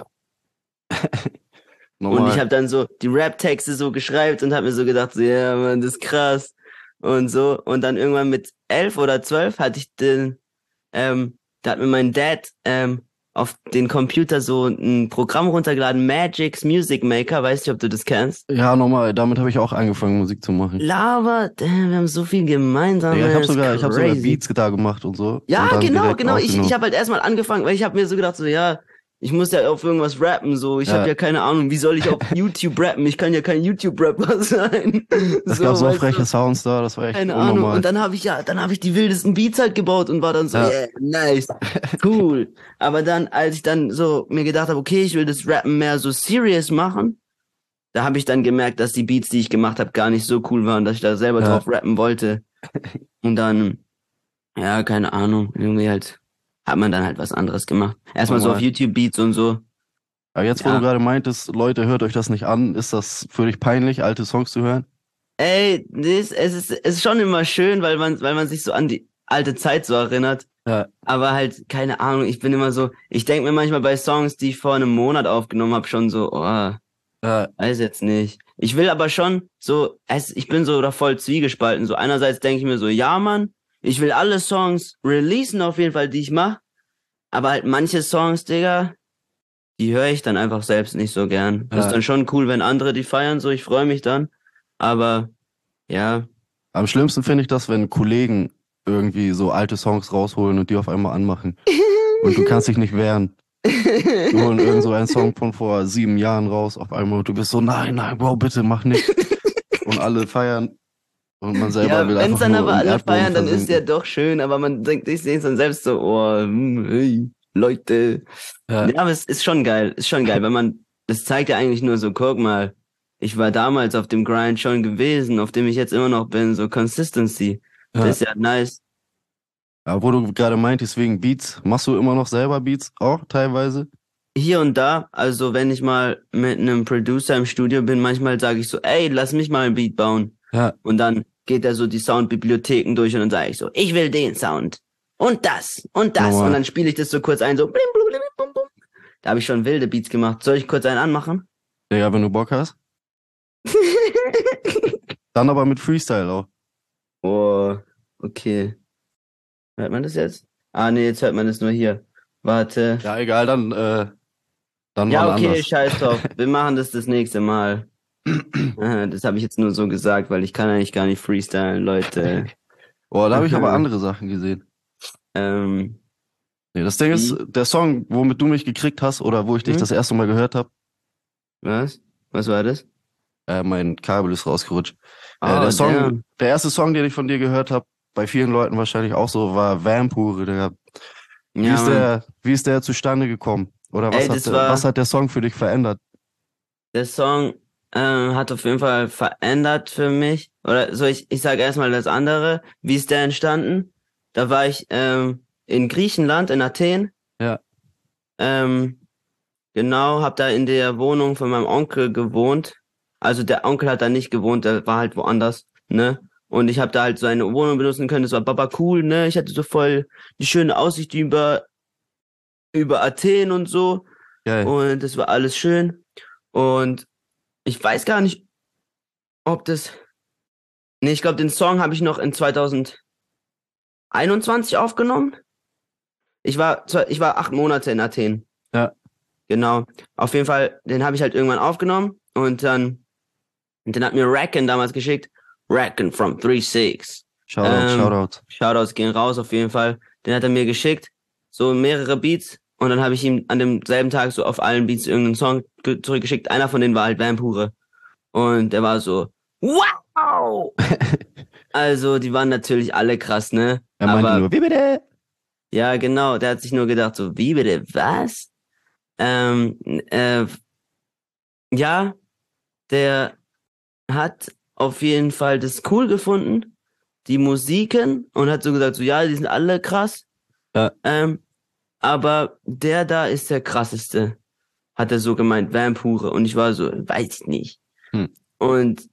normal. und ich habe dann so die Rap-Texte so geschrieben und habe mir so gedacht, so, ja, Mann, das ist krass und so. Und dann irgendwann mit elf oder zwölf hatte ich den, ähm, da hat mir mein Dad ähm, auf den Computer so ein Programm runtergeladen, Magic's Music Maker, weißt du, ob du das kennst? Ja, nochmal, damit habe ich auch angefangen, Musik zu machen. Lava, damn, wir haben so viel gemeinsam. Ja, ich habe ist sogar, ich hab sogar crazy. Beats da gemacht und so. Ja, und dann genau, direkt genau. Ich, aufgenommen. ich habe halt erstmal angefangen, weil ich habe mir so gedacht, so, ja, ich muss ja auf irgendwas rappen, so. Ich Ja. habe ja keine Ahnung, wie soll ich auf YouTube rappen? Ich kann ja kein YouTube-Rapper sein. Es gab so weißt freche du? Sounds da, das war echt Keine Ahnung. unnormal. Und dann habe ich ja, dann habe ich die wildesten Beats halt gebaut und war dann so, Ja. yeah, nice, cool. Aber dann, als ich dann so mir gedacht habe, okay, ich will das Rappen mehr so serious machen, da habe ich dann gemerkt, dass die Beats, die ich gemacht habe, gar nicht so cool waren, dass ich da selber Ja. drauf rappen wollte. Und dann, ja, keine Ahnung, irgendwie halt hat man dann halt was anderes gemacht. Erstmal so auf Normal. YouTube Beats und so. Aber jetzt, wo Ja. du gerade meintest, Leute, hört euch das nicht an, ist das für dich peinlich, alte Songs zu hören? Ey, das, es ist, es ist schon immer schön, weil man, weil man sich so an die alte Zeit so erinnert. Ja. Aber halt, keine Ahnung, ich bin immer so, ich denke mir manchmal bei Songs, die ich vor einem Monat aufgenommen habe, schon so, oh, Ja, weiß jetzt nicht. Ich will aber schon so, es, ich bin so da voll zwiegespalten. So einerseits denke ich mir so, ja Mann, ich will alle Songs releasen auf jeden Fall, die ich mache. Aber halt manche Songs, Digga, die höre ich dann einfach selbst nicht so gern. Das Ja. ist dann schon cool, wenn andere die feiern, so, ich freue mich dann. Aber, ja, am schlimmsten finde ich das, wenn Kollegen irgendwie so alte Songs rausholen und die auf einmal anmachen. Und du kannst dich nicht wehren. Die holen irgend so einen Song von vor sieben Jahren raus auf einmal und du bist so, nein, nein, Bro, bitte mach nicht. Und alle feiern und man selber Ja, will wenn einfach es dann nur aber im alle Erdboden feiern, dann ist versinken. ja doch schön, aber man denkt sich sehen dann selbst so, oh, hm, hey, Leute. Ja, Ja, aber es ist schon geil, ist schon geil, wenn man, das zeigt ja eigentlich nur so, guck mal, ich war damals auf dem Grind schon gewesen, auf dem ich jetzt immer noch bin, so Consistency. Das ja. ist ja nice. Ja, wo du gerade meintest, wegen Beats, machst du immer noch selber Beats auch teilweise? Hier und da, also wenn ich mal mit einem Producer im Studio bin, manchmal sage ich so, ey, lass mich mal ein Beat bauen. Ja, Und dann geht er so die Soundbibliotheken durch und dann sage ich so, ich will den Sound. Und das. Und das. Normal. Und dann spiele ich das so kurz ein, so blim, blim, blim, blim, blim. Da habe ich schon wilde Beats gemacht. Soll ich kurz einen anmachen? Digga, wenn du Bock hast. Dann aber mit Freestyle auch. Oh, okay. Hört man das jetzt? Ah, nee, jetzt hört man das nur hier. Warte. Ja, egal, dann, äh, dann Ja, wann okay, anders. scheiß drauf. Wir machen das das nächste Mal. Äh, Das habe ich jetzt nur so gesagt, weil ich kann eigentlich gar nicht freestylen, Leute. Oh, da habe ich aber andere Sachen gesehen. Ähm, Nee, das Ding ist, Wie? der Song, womit du mich gekriegt hast oder wo ich dich Hm? das erste Mal gehört habe, was? Was war das? äh, mein Kabel ist rausgerutscht. Äh, Oh, der Song, damn. der erste Song, den ich von dir gehört habe, bei vielen Leuten wahrscheinlich auch so, war Vampure, Digga. Wie Ja, ist Mann. der, wie ist der zustande gekommen? Oder was Ey, hat, das der, war- was hat der Song für dich verändert? Der Song ähm, hat auf jeden Fall verändert für mich. Oder so, ich, ich sage erstmal das andere. Wie ist der entstanden? Da war ich ähm, in Griechenland, in Athen. Ja. Ähm, genau, hab da in der Wohnung von meinem Onkel gewohnt. Also der Onkel hat da nicht gewohnt, der war halt woanders, ne? Und ich habe da halt so eine Wohnung benutzen können. Das war baba cool, ne? Ich hatte so voll die schöne Aussicht über über Athen und so. Geil. Und das war alles schön. Und ich weiß gar nicht, ob das. Nee, ich glaube, den Song habe ich noch in zwanzig einundzwanzig aufgenommen. Ich war, zwar- ich war acht Monate in Athen. Ja. Genau. Auf jeden Fall, den habe ich halt irgendwann aufgenommen und dann, und den hat mir Racken damals geschickt. Racken from three six. Shoutout, Ähm, Shoutout. Shoutouts gehen raus auf jeden Fall. Den hat er mir geschickt. So mehrere Beats. Und dann habe ich ihm an demselben Tag so auf allen Beats irgendeinen Song ge- zurückgeschickt. Einer von denen war halt Vampure. Und der war so, wow! Also, die waren natürlich alle krass, ne? Er meinte Aber nur, wie bitte? ja, genau, der hat sich nur gedacht, so, wie bitte, was? Ähm, äh, ja, der hat auf jeden Fall das cool gefunden, die Musiken, und hat so gesagt, so, ja, die sind alle krass. Ja. Ähm, aber der da ist der krasseste, hat er so gemeint, Vampure. Und ich war so, weiß ich nicht. Hm. Und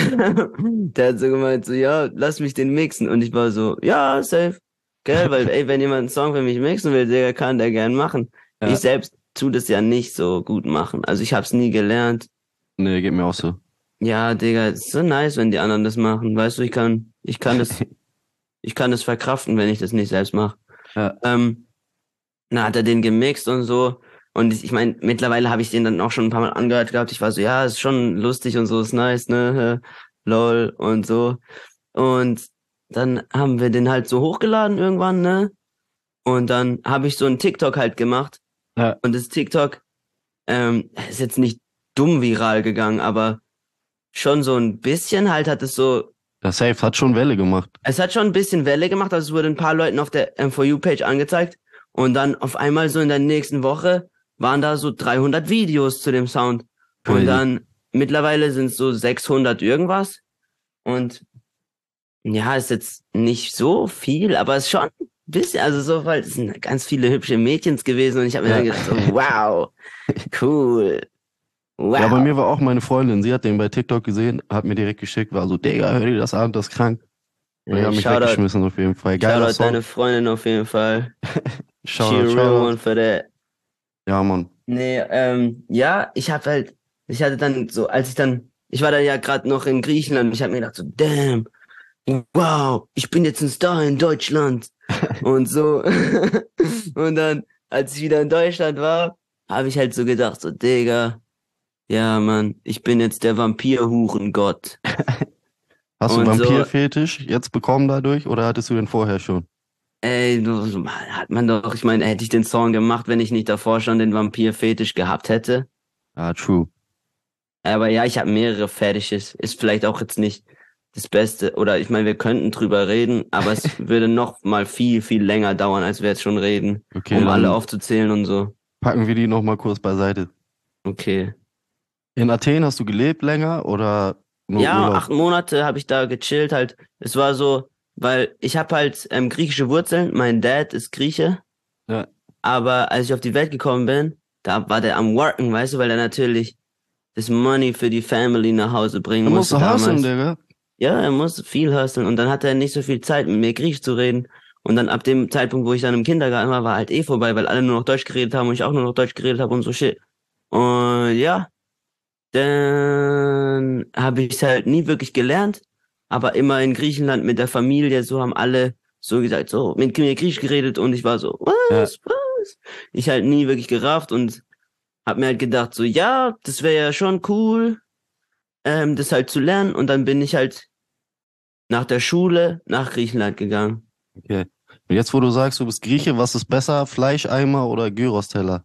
der hat so gemeint, so, ja, lass mich den mixen. Und ich war so, ja, safe. Gell, weil, ey, wenn jemand einen Song für mich mixen will, der kann der gern machen. Ja. Ich selbst tu das ja nicht so gut machen. Also ich hab's nie gelernt. Nee, geht mir auch so. Ja, Digga, ist so nice, wenn die anderen das machen. Weißt du, ich kann, ich kann das, ich kann das verkraften, wenn ich das nicht selbst mache. Ja. Ähm, na, hat er den gemixt und so. Und ich, ich meine, mittlerweile habe ich den dann auch schon ein paar Mal angehört gehabt. Ich war so, ja, ist schon lustig und so, ist nice, ne? Lol und so. Und dann haben wir den halt so hochgeladen irgendwann, ne? Und dann habe ich so einen TikTok halt gemacht. Ja. Und das TikTok ähm, ist jetzt nicht dumm viral gegangen, aber schon so ein bisschen halt hat es so, Das Safe hat schon Welle gemacht. es hat schon ein bisschen Welle gemacht, also es wurde ein paar Leuten auf der M vier U-Page angezeigt. Und dann auf einmal so in der nächsten Woche waren da so dreihundert Videos zu dem Sound. Crazy. Und dann mittlerweile sind es so sechshundert irgendwas. Und ja, ist jetzt nicht so viel, aber es ist schon ein bisschen, also so, weil es sind ganz viele hübsche Mädchens gewesen und ich habe mir Ja. dann gedacht, so, wow, cool. Wow. Ja, bei mir war auch meine Freundin, sie hat den bei TikTok gesehen, hat mir direkt geschickt, war so, Digga, hör dir das an, das ist krank. Und ich Ja, hab mich Shoutout, weggeschmissen auf jeden Fall. Geiler Shoutout deine Song. Freundin auf jeden Fall. She a Shoutout, real Shoutout. one for that. Ja, Mann. Nee, ähm, ja, ich hab halt, ich hatte dann so, als ich dann, ich war da ja gerade noch in Griechenland, ich hab mir gedacht so, damn, wow, ich bin jetzt ein Star in Deutschland und so. Und dann, als ich wieder in Deutschland war, habe ich halt so gedacht so, Digga, ja, Mann, ich bin jetzt der Vampir-Hurengott. Hast du Und so, Vampir-Fetisch jetzt bekommen dadurch oder hattest du den vorher schon? ey, du, so, hat man doch, ich meine, hätte ich den Song gemacht, wenn ich nicht davor schon den Vampir-Fetisch gehabt hätte. Ah, true. Aber ja, ich habe mehrere Fetisches. Ist vielleicht auch jetzt nicht das Beste. Oder ich meine, wir könnten drüber reden, aber es würde noch mal viel, viel länger dauern, als wir jetzt schon reden, Okay, um alle dann aufzuzählen und so. packen wir die nochmal kurz beiseite. Okay. In Athen hast du gelebt länger oder nur Ja, Urlaub? acht Monate habe ich da gechillt halt. Es war so, weil ich habe halt ähm, griechische Wurzeln. Mein Dad ist Grieche. Ja. Aber als ich auf die Welt gekommen bin, da war der am worken, weißt du, weil er natürlich das Money für die Family nach Hause bringen Du musst musste doch hustlen, damals. Digga. Ja, er muss viel hustlen und dann hatte er nicht so viel Zeit, mit mir Griechisch zu reden. Und dann ab dem Zeitpunkt, wo ich dann im Kindergarten war, war halt eh vorbei, weil alle nur noch Deutsch geredet haben und ich auch nur noch Deutsch geredet habe und so shit. Und ja, dann habe ich es halt nie wirklich gelernt, aber immer in Griechenland mit der Familie, so haben alle so gesagt, so mit mir Griechisch geredet und ich war so, was, Ja. was? Ich halt nie wirklich gerafft und hab mir halt gedacht, so ja, das wäre ja schon cool, ähm, das halt zu lernen und dann bin ich halt nach der Schule nach Griechenland gegangen. Okay. Und jetzt, wo du sagst, du bist Grieche, was ist besser, Fleischeimer oder Gyros-Teller?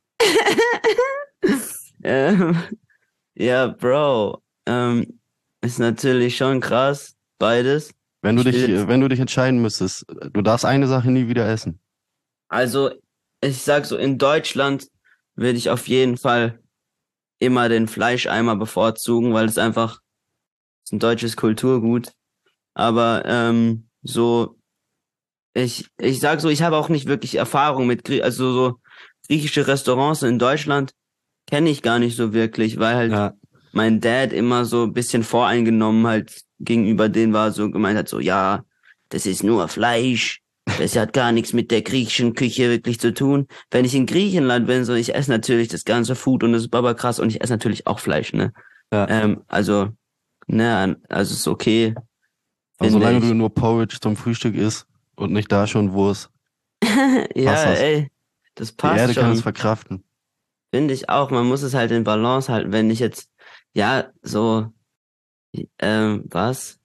ähm, ja, Bro, ähm, ist natürlich schon krass, beides. Wenn du Ich will dich, jetzt- wenn du dich entscheiden müsstest, du darfst eine Sache nie wieder essen. Also, ich sag so, in Deutschland würde ich auf jeden Fall immer den Fleischeimer bevorzugen, weil es einfach ist ein deutsches Kulturgut. Aber ähm, so, ich ich sag so, ich habe auch nicht wirklich Erfahrung mit Grie also so griechische Restaurants in Deutschland kenne ich gar nicht so wirklich, weil halt Ja. mein Dad immer so ein bisschen voreingenommen halt gegenüber denen war, so gemeint hat, so, ja, das ist nur Fleisch, das hat gar nichts mit der griechischen Küche wirklich zu tun. Wenn ich in Griechenland bin, so, ich esse natürlich das ganze Food und das ist baba krass und ich esse natürlich auch Fleisch, ne? Ja. Ähm, also, ne, also ist okay, Aber finde solange ich. du nur Porridge zum Frühstück isst und nicht da schon Wurst, Ja, passt das. ey, das Die passt Erde kann es schon, verkraften. finde ich auch. Man muss es halt in Balance halten, wenn ich jetzt, ja, so, ähm, was?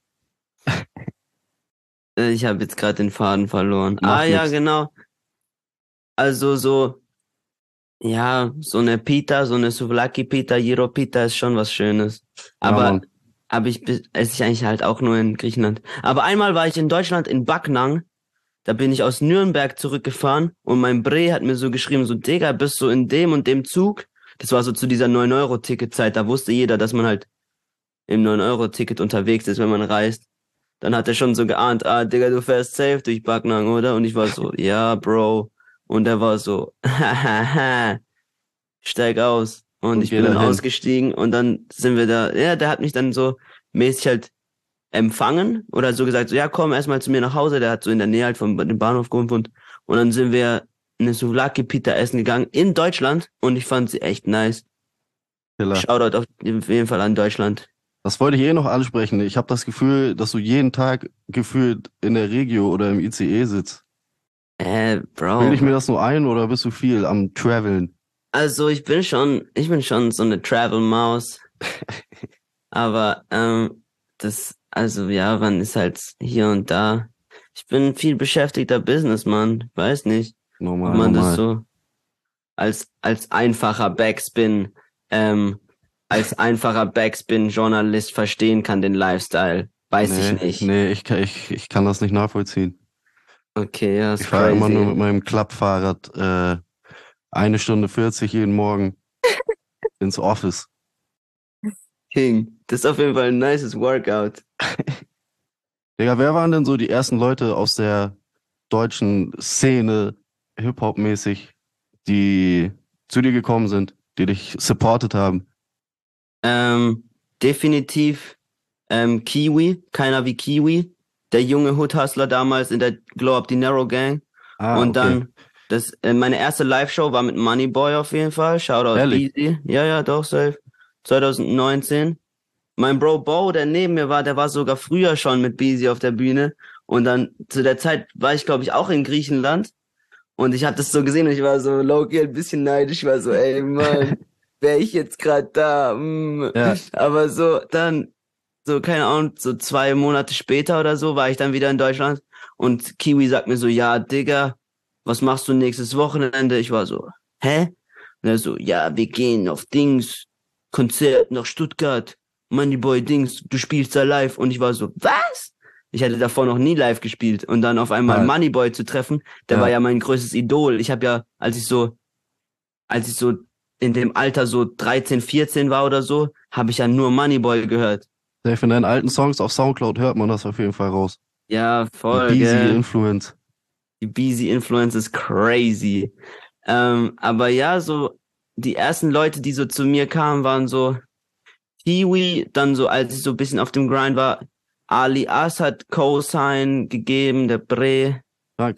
Äh, Ich habe jetzt gerade den Faden verloren. Macht Ah, ja, nix. genau. Also so, ja, so eine Pita, so eine Souvlaki Pita, Gyro Pita ist schon was Schönes. Ja, Aber, Mann. aber ich be- esse ich eigentlich halt auch nur in Griechenland. Aber einmal war ich in Deutschland in Backnang. Da bin ich aus Nürnberg zurückgefahren und mein Bre hat mir so geschrieben, so, Digga, bist du in dem und dem Zug? Das war so zu dieser neun Euro Ticketzeit. Da wusste jeder, dass man halt im neun Euro Ticket unterwegs ist, wenn man reist. Dann hat er schon so geahnt, ah, Digga, du fährst safe durch Backnang, oder? Und ich war so, ja, Bro. Und er war so, hahaha, steig aus. Und Und ich geh bin dann dahin. ausgestiegen und dann sind wir da, ja, der hat mich dann so mäßig halt empfangen oder so gesagt, so, ja, komm erstmal zu mir nach Hause. Der hat so in der Nähe halt vom dem Bahnhof gewohnt. Und dann sind wir eine Souvlaki Pita essen gegangen in Deutschland und ich fand sie echt nice. Killer. Shoutout auf jeden Fall an Deutschland. Das wollte ich eh noch ansprechen. Ich habe das Gefühl, dass du jeden Tag gefühlt in der Regio oder im I C E sitzt. Äh, Bro. Bilde ich mir das nur ein oder bist du viel am Traveln? Also ich bin schon, ich bin schon so eine Travel-Maus. Aber ähm, das, also ja, man ist halt hier und da. Ich bin ein viel beschäftigter Businessman. Weiß nicht, ob Normal, man das normal. so als als einfacher Backspin, ähm, als einfacher Backspin-Journalist verstehen kann, den Lifestyle. Weiß Nee, ich nicht. nee, ich, kann- ich, ich kann das nicht nachvollziehen. Okay, ja, Ich ist fahre immer nur mit crazy. meinem Klappfahrrad äh, eine Stunde vierzig jeden Morgen ins Office. King. Das ist auf jeden Fall ein nices Workout. Digga, wer waren denn so die ersten Leute aus der deutschen Szene, Hip-Hop-mäßig, die zu dir gekommen sind, die dich supportet haben? Ähm, definitiv ähm, Kiwi, keiner wie Kiwi, der junge Hood-Hustler damals in der Glow Up Dinero Gang. Ah, Und okay. dann, das, äh, meine erste Live-Show war mit Moneyboy auf jeden Fall. Shoutout Ehrlich? Beezy. Ja, ja, doch, safe. zwanzig neunzehn. Mein Bro Bo, der neben mir war, der war sogar früher schon mit Beezy auf der Bühne. Und dann, zu der Zeit war ich, glaube ich, auch in Griechenland. Und ich habe das so gesehen und ich war so low-key ein bisschen neidisch. Ich war so, ey, Mann, wäre ich jetzt gerade da. Mm. Ja. Aber so, dann so, keine Ahnung, so zwei Monate später oder so, war ich dann wieder in Deutschland und Kiwi sagt mir so, ja, Digga, was machst du nächstes Wochenende? Ich war so, hä? Und er so, ja, wir gehen auf Dings, Konzert nach Stuttgart, Moneyboy Dings, du spielst da live. Und ich war so, was? Ich hatte davor noch nie live gespielt. Und dann auf einmal Ja. Moneyboy zu treffen, der Ja. war ja mein größtes Idol. Ich habe ja, als ich so, als ich so in dem Alter so dreizehn, vierzehn war oder so, habe ich ja nur Moneyboy gehört. Safe in deinen alten Songs auf Soundcloud hört man das auf jeden Fall raus. Ja, voll, Die Beezy gell. Influence. Die Beezy Influence ist crazy. Ähm, aber ja, so die ersten Leute, die so zu mir kamen, waren so Kiwi, dann so, als ich so ein bisschen auf dem Grind war, Ali As hat Co-Sign gegeben, der Bre. Stark.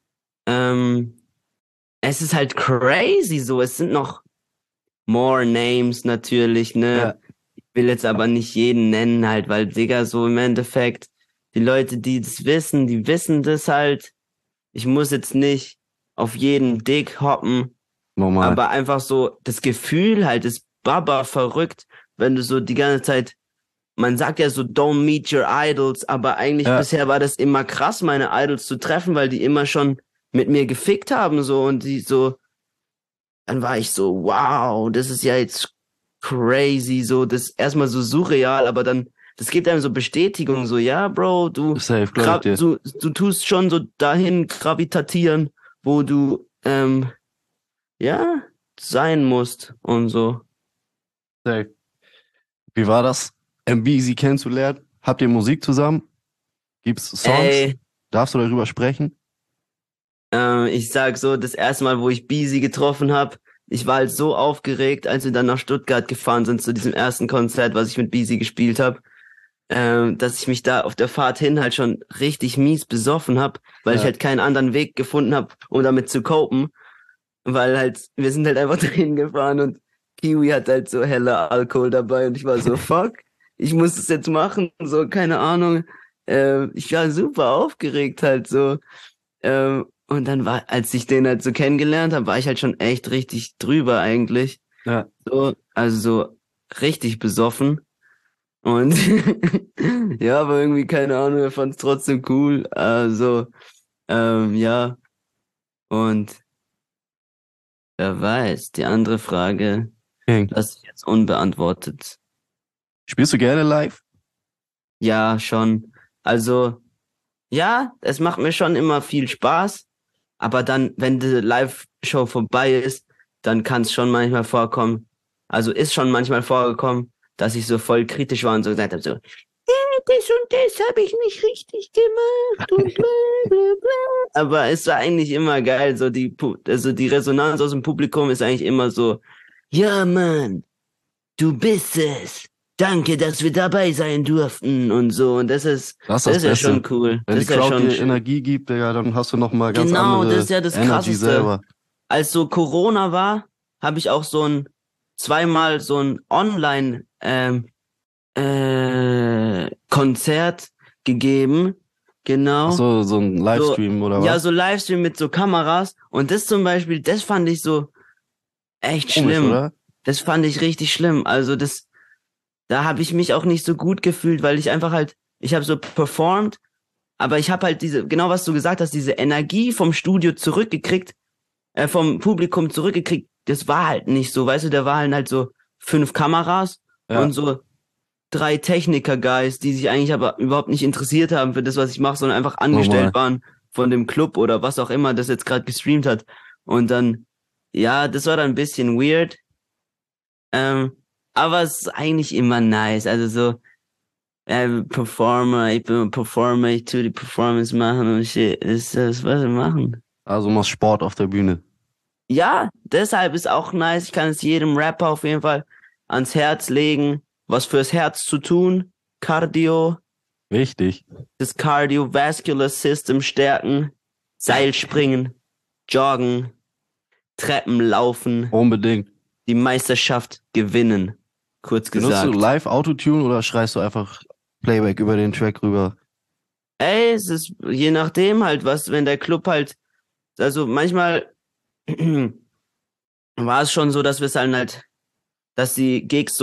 Ähm, es ist halt crazy so, es sind noch more names natürlich, ne? Ja. Ich will jetzt aber nicht jeden nennen halt, weil, Digga, so im Endeffekt, die Leute, die das wissen, die wissen das halt. Ich muss jetzt nicht auf jeden Dick hoppen, Normal. aber einfach so, das Gefühl halt ist Baba verrückt, wenn du so die ganze Zeit, man sagt ja so, don't meet your idols, aber eigentlich Ja. bisher war das immer krass, meine Idols zu treffen, weil die immer schon mit mir gefickt haben, so, und die so, dann war ich so, wow, das ist ja jetzt crazy, so, das ist erstmal so surreal, aber dann, das gibt einem so Bestätigung, so, ja, Bro, du, Safe, glaub gra ich dir. du, du tust schon so dahin gravitatieren, wo du, ähm, ja, sein musst und so. Safe. Wie war das, M B Sie kennenzulernen? Habt ihr Musik zusammen? Gibt's Songs? Ey, Darfst du darüber sprechen? ähm, ich sag so, das erste Mal, wo ich Beezy getroffen habe, ich war halt so aufgeregt, als wir dann nach Stuttgart gefahren sind zu diesem ersten Konzert, was ich mit Beezy gespielt habe, ähm, dass ich mich da auf der Fahrt hin halt schon richtig mies besoffen habe, weil Ja. ich halt keinen anderen Weg gefunden habe, um damit zu copen, weil halt, wir sind halt einfach dahin gefahren und Kiwi hat halt so heller Alkohol dabei und ich war so, fuck, ich muss das jetzt machen, so, keine Ahnung, äh, ich war super aufgeregt halt so, ähm, und dann war, als ich den halt so kennengelernt habe, war ich halt schon echt richtig drüber eigentlich. Ja. So, also so richtig besoffen. Und ja, aber irgendwie, keine Ahnung, er fand es trotzdem cool. Also, ähm, ja. Und wer weiß, die andere Frage King. lasse ich jetzt unbeantwortet. Spielst du gerne live? Ja, schon. Also, ja, es macht mir schon immer viel Spaß. Aber dann, wenn die Live-Show vorbei ist, dann kann es schon manchmal vorkommen, also ist schon manchmal vorgekommen, dass ich so voll kritisch war und so gesagt habe, so, äh, das und das habe ich nicht richtig gemacht und bla bla bla. Aber es war eigentlich immer geil, so die, Pu- also die Resonanz aus dem Publikum ist eigentlich immer so, ja Mann, du bist es. Danke, dass wir dabei sein durften und so. Und das ist, Das das ist ist ja das Beste. schon cool. Wenn das die ist ja Crowd schon dir schön. Energie gibt, Digga, dann hast du noch mal ganz Genau, andere das ist ja das Energy Krasseste. selber. Als so Corona war, habe ich auch so ein zweimal so ein Online ähm, äh, Konzert gegeben. Genau. Ach so, so ein Livestream oder was? Ja, so Livestream mit so Kameras. Und das zum Beispiel, das fand ich so echt Komisch, schlimm. oder? Das fand ich richtig schlimm. Also das, da habe ich mich auch nicht so gut gefühlt, weil ich einfach halt, ich habe so performt, aber ich habe halt diese, genau was du gesagt hast, diese Energie vom Studio zurückgekriegt, äh, vom Publikum zurückgekriegt. Das war halt nicht so, weißt du, da waren halt so fünf Kameras Ja. und so drei Techniker-Guys, die sich eigentlich aber überhaupt nicht interessiert haben für das, was ich mache, sondern einfach angestellt Normal. waren von dem Club oder was auch immer das jetzt gerade gestreamt hat. Und dann, ja, das war dann ein bisschen weird. Ähm, aber es ist eigentlich immer nice. Also so, äh, Performer, ich bin ein Performer, ich tue die Performance machen und shit. Das ist das, was wir machen. Also machst Sport auf der Bühne. Ja, deshalb ist auch nice. Ich kann es jedem Rapper auf jeden Fall ans Herz legen, was fürs Herz zu tun. Cardio, Wichtig. das Cardiovascular System stärken, Seilspringen, Joggen, Treppen laufen, Unbedingt. die Meisterschaft gewinnen. Kurz Benutzt gesagt. du live Autotune oder schreist du einfach Playback über den Track rüber? Ey, es ist je nachdem halt, was, wenn der Club halt, also manchmal war es schon so, dass wir es dann halt, dass die Gigs so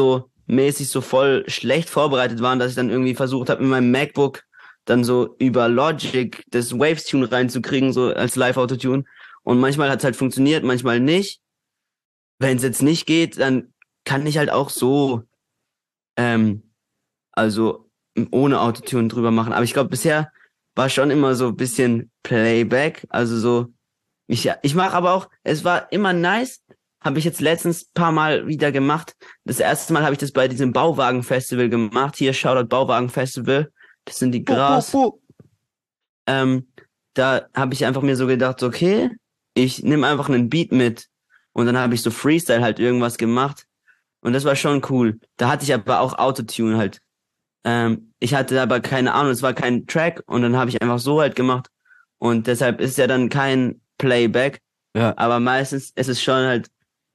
mäßig so voll schlecht vorbereitet waren, dass ich dann irgendwie versucht habe, in meinem MacBook dann so über Logic das Waves-Tune reinzukriegen, so als Live-Autotune. Und manchmal hat's halt funktioniert, manchmal nicht. Wenn es jetzt nicht geht, dann kann ich halt auch so, ähm, also ohne Autotune drüber machen. Aber ich glaube, bisher war schon immer so ein bisschen Playback. Also so, ich, ich mache aber auch, es war immer nice, habe ich jetzt letztens ein paar Mal wieder gemacht. Das erste Mal habe ich das bei diesem Bauwagen-Festival gemacht. Hier, Shoutout Bauwagen-Festival. Das sind die Gras. Oh, oh, oh. Ähm, da habe ich einfach mir so gedacht, okay, ich nehme einfach einen Beat mit. Und dann habe ich so Freestyle halt irgendwas gemacht. Und das war schon cool. Da hatte ich aber auch Autotune halt. Ähm, ich hatte aber keine Ahnung, es war kein Track. Und dann habe ich einfach so halt gemacht. Und deshalb ist ja dann kein Playback. Ja. Aber meistens ist es schon halt.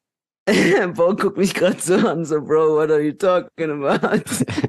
Bo guckt mich gerade so an, so, Bro, what are you talking about?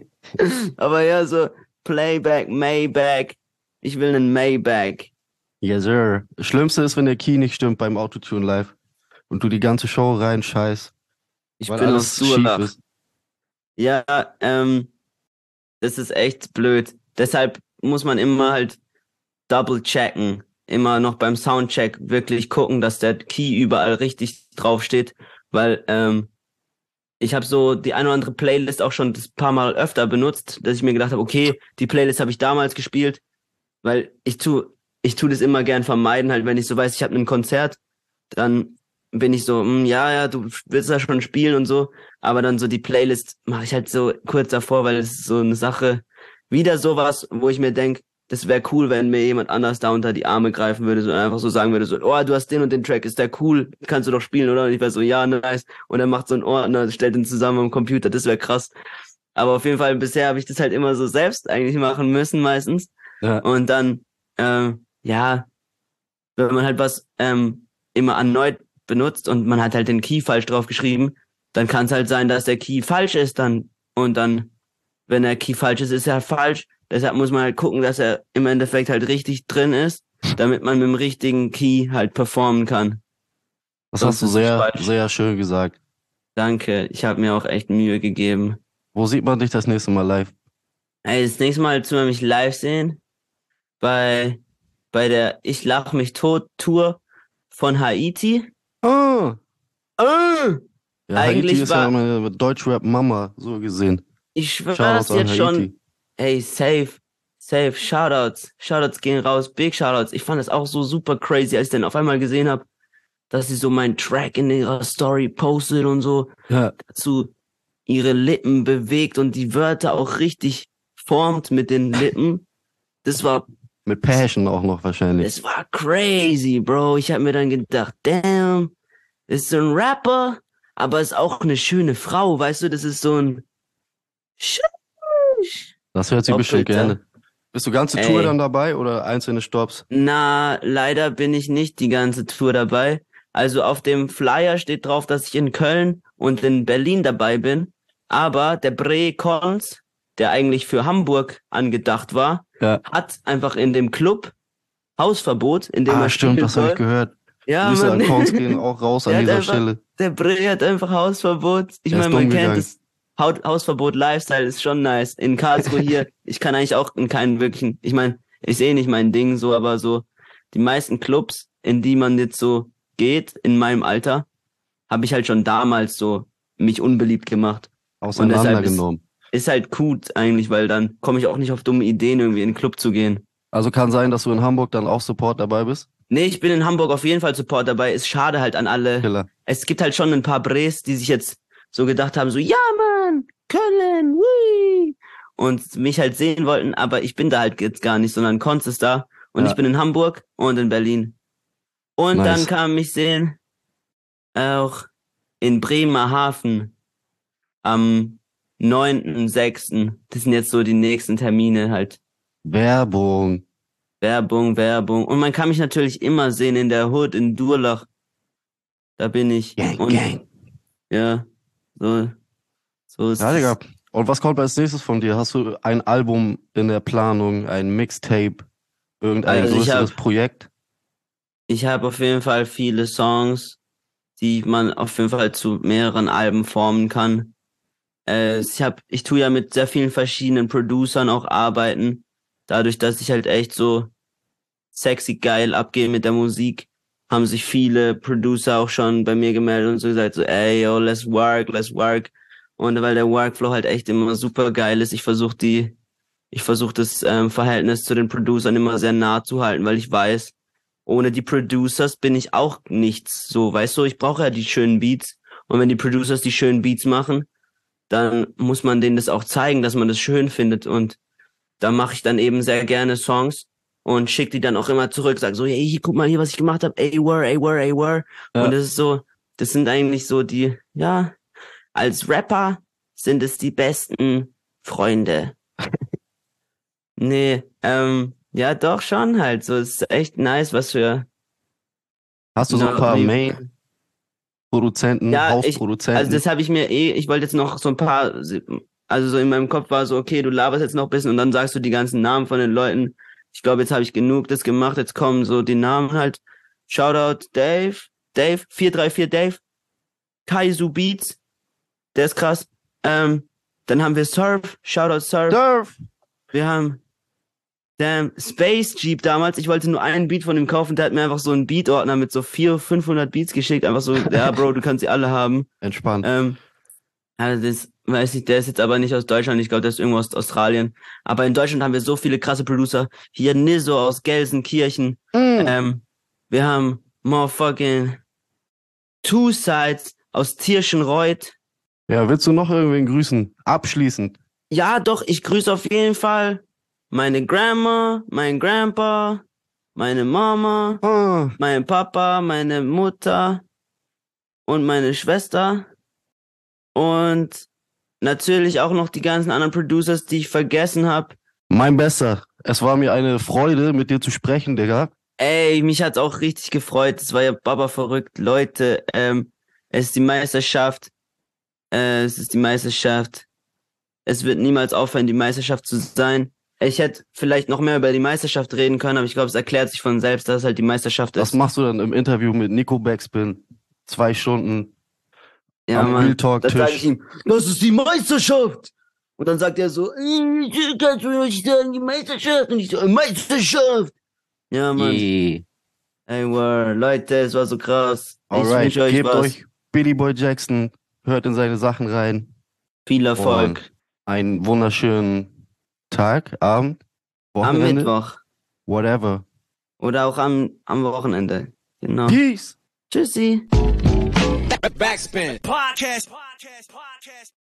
Aber ja, so Playback, Maybach. Ich will einen Maybach. Yes, sir. Das Schlimmste ist, wenn der Key nicht stimmt beim Autotune live und du die ganze Show rein scheiß, Ich weil bin alles auf schief Durlach. ist. Ja, ähm, das ist echt blöd. Deshalb muss man immer halt double checken. Immer noch beim Soundcheck wirklich gucken, dass der Key überall richtig draufsteht. Weil ähm, ich habe so die eine oder andere Playlist auch schon das paar Mal öfter benutzt, dass ich mir gedacht habe, okay, die Playlist habe ich damals gespielt, weil ich tu ich tu das immer gern vermeiden, halt wenn ich so weiß, ich habe ein Konzert, dann bin ich so, hm, ja, ja, du willst ja schon spielen und so, aber dann so die Playlist mache ich halt so kurz davor, weil es ist so eine Sache, wieder sowas, wo ich mir denk, das wäre cool, wenn mir jemand anders da unter die Arme greifen würde, so einfach so sagen würde, so, oh, du hast den und den Track, ist der cool, kannst du doch spielen, oder? Und ich wäre so, ja, nice. Und er macht so einen Ordner, stellt den zusammen am Computer, das wäre krass. Aber auf jeden Fall, bisher habe ich das halt immer so selbst eigentlich machen müssen, meistens. Ja. Und dann, ähm, ja, wenn man halt was ähm, immer erneut benutzt und man hat halt den Key falsch drauf geschrieben, dann kann es halt sein, dass der Key falsch ist dann. Und dann, wenn der Key falsch ist, ist er falsch. Deshalb muss man halt gucken, dass er im Endeffekt halt richtig drin ist, damit man mit dem richtigen Key halt performen kann. Das Sonst hast du ist es sehr, falsch. sehr schön gesagt. Danke, ich habe mir auch echt Mühe gegeben. Wo sieht man dich das nächste Mal live? Ey, das nächste Mal zu mich live sehen bei bei der Ich lach mich tot Tour von Haiti. Ah, Äh, ja, Eigentlich Haiti ist war- ja meine Deutschrap-Mama, so gesehen. ich schwör's Shoutouts an jetzt schon. Haiti. Ey, safe, safe, Shoutouts, Shoutouts gehen raus, Big Shoutouts. Ich fand das auch so super crazy, als ich dann auf einmal gesehen habe, dass sie so meinen Track in ihrer Story postet und so Ja, dazu ihre Lippen bewegt und die Wörter auch richtig formt mit den Lippen. Das war, mit Passion auch noch wahrscheinlich. das war crazy, Bro. Ich habe mir dann gedacht, damn, ist so ein Rapper, aber ist auch eine schöne Frau, weißt du? Das ist so ein Schuss. Das hört sie bestimmt Doppelter. gerne. Bist du ganze Tour Ey. dann dabei oder einzelne Stops? Na, leider bin ich nicht die ganze Tour dabei. Also auf dem Flyer steht drauf, dass ich in Köln und in Berlin dabei bin. Aber der Bre Cons, der eigentlich für Hamburg angedacht war, Ja. hat einfach in dem Club Hausverbot, in dem Ah, er stimmt, spielen das habe ich soll. gehört. Ja, Grüße Mann. an Korns gehen auch raus an Der hat dieser einfach- Stelle. Der Bre hat einfach Hausverbot. Ich Er ist meine, man dumm kennt gegangen. es. Haut- Hausverbot Lifestyle ist schon nice. In Karlsruhe hier, ich kann eigentlich auch in keinen wirklichen, ich meine, ich sehe nicht mein Ding so, aber so die meisten Clubs, in die man jetzt so geht, in meinem Alter, habe ich halt schon damals so mich unbeliebt gemacht. Auseinandergenommen. Ist halt gut eigentlich, weil dann komme ich auch nicht auf dumme Ideen, irgendwie in den Club zu gehen. Also kann sein, dass du in Hamburg dann auch Support dabei bist? Nee, ich bin in Hamburg auf jeden Fall Support dabei. Ist schade halt an alle. Killer. Es gibt halt schon ein paar Bres, die sich jetzt so gedacht haben, so, ja Mann, Köln, wui, und mich halt sehen wollten, aber ich bin da halt jetzt gar nicht, sondern Konz ist da und Ja. ich bin in Hamburg und in Berlin. Und Nice. dann kam mich sehen auch in Bremerhaven am neunten sechsten Das sind jetzt so die nächsten Termine halt. Werbung. Werbung, Werbung. Und man kann mich natürlich immer sehen in der Hood, in Durlach. Da bin ich. Gang, und, gang. Ja, so, so ist Ja, es. Digga. Und was kommt als nächstes von dir? Hast du ein Album in der Planung, ein Mixtape, irgendein Also ich größeres hab- Projekt? Ich habe auf jeden Fall viele Songs, die man auf jeden Fall zu mehreren Alben formen kann. äh, ich hab, ich tue ja mit sehr vielen verschiedenen Producern auch arbeiten. Dadurch, dass ich halt echt so sexy geil abgehe mit der Musik, haben sich viele Producer auch schon bei mir gemeldet und so gesagt, so, ey, yo, let's work, let's work. Und weil der Workflow halt echt immer super geil ist, ich versuche die, ich versuche das ähm, Verhältnis zu den Producern immer sehr nah zu halten, weil ich weiß, ohne die Producers bin ich auch nichts. So, weißt du, ich brauche ja die schönen Beats. Und wenn die Producers die schönen Beats machen, dann muss man denen das auch zeigen, dass man das schön findet. Und da mache ich dann eben sehr gerne Songs und schicke die dann auch immer zurück, sag so, hey, hier, guck mal hier, was ich gemacht habe, ey, were, ey, were, ey, were. Ja. Und das ist so, das sind eigentlich so die, ja, als Rapper sind es die besten Freunde. Nee, ähm, ja, doch schon halt, so, es ist echt nice, was für, Hast du so ein na, paar wie- Main-Produzenten, ja, ich, Hausproduzenten? also das habe ich mir eh, ich wollte jetzt noch so ein paar, also so in meinem Kopf war so, okay, du laberst jetzt noch ein bisschen und dann sagst du die ganzen Namen von den Leuten. Ich glaube, jetzt habe ich genug das gemacht, jetzt kommen so die Namen halt. Shoutout Dave, Dave, vier drei vier Dave, Kaizu Beats, der ist krass. Ähm, dann haben wir Surf, Shoutout Surf. Surf! Wir haben Damn, Space Jeep damals, ich wollte nur einen Beat von ihm kaufen, der hat mir einfach so einen Beat-Ordner mit so vierhundert, fünfhundert Beats geschickt, einfach so, ja Bro, du kannst sie alle haben. Entspannt. Ähm, also das weiß ich, der ist jetzt aber nicht aus Deutschland, ich glaube, der ist irgendwo aus Australien. Aber in Deutschland haben wir so viele krasse Producer. Hier Nizzo aus Gelsenkirchen. Mm. Ähm, wir haben motherfucking Two Sides aus Tirschenreuth. Ja, willst du noch irgendwen grüßen? Abschließend. Ja, doch, ich grüße auf jeden Fall meine Grandma, mein Grandpa, meine Mama, Ah, mein Papa, meine Mutter und meine Schwester. Und natürlich auch noch die ganzen anderen Producers, die ich vergessen habe. mein Bester. Es war mir eine Freude, mit dir zu sprechen, Digga. Ey, mich hat's auch richtig gefreut. Es war ja Baba verrückt. Leute, ähm, es ist die Meisterschaft. Äh, es ist die Meisterschaft. Es wird niemals aufhören, die Meisterschaft zu sein. Ich hätte vielleicht noch mehr über die Meisterschaft reden können, aber ich glaube, es erklärt sich von selbst, dass es halt die Meisterschaft Was ist. machst du dann im Interview mit Nico Backspin? Zwei Stunden Ja, am Mann. Real Talk Dann sage Tisch. ich ihm, das ist die Meisterschaft. Und dann sagt er so, äh, kannst du nicht sagen, die Meisterschaft? Und ich so, äh, Meisterschaft. Ja, Mann. Yeah. Ey, wow, Leute, es war so krass. Ich Alright, wünsche euch gebt was. euch Billy Boy Jackson, hört in seine Sachen rein. Viel Erfolg. Und einen wunderschönen Tag, Abend, Am Wochenende, Mittwoch. whatever. Oder auch am, am Wochenende. Genau. Peace! Tschüssi. Backspin. Podcast. Podcast. Podcast.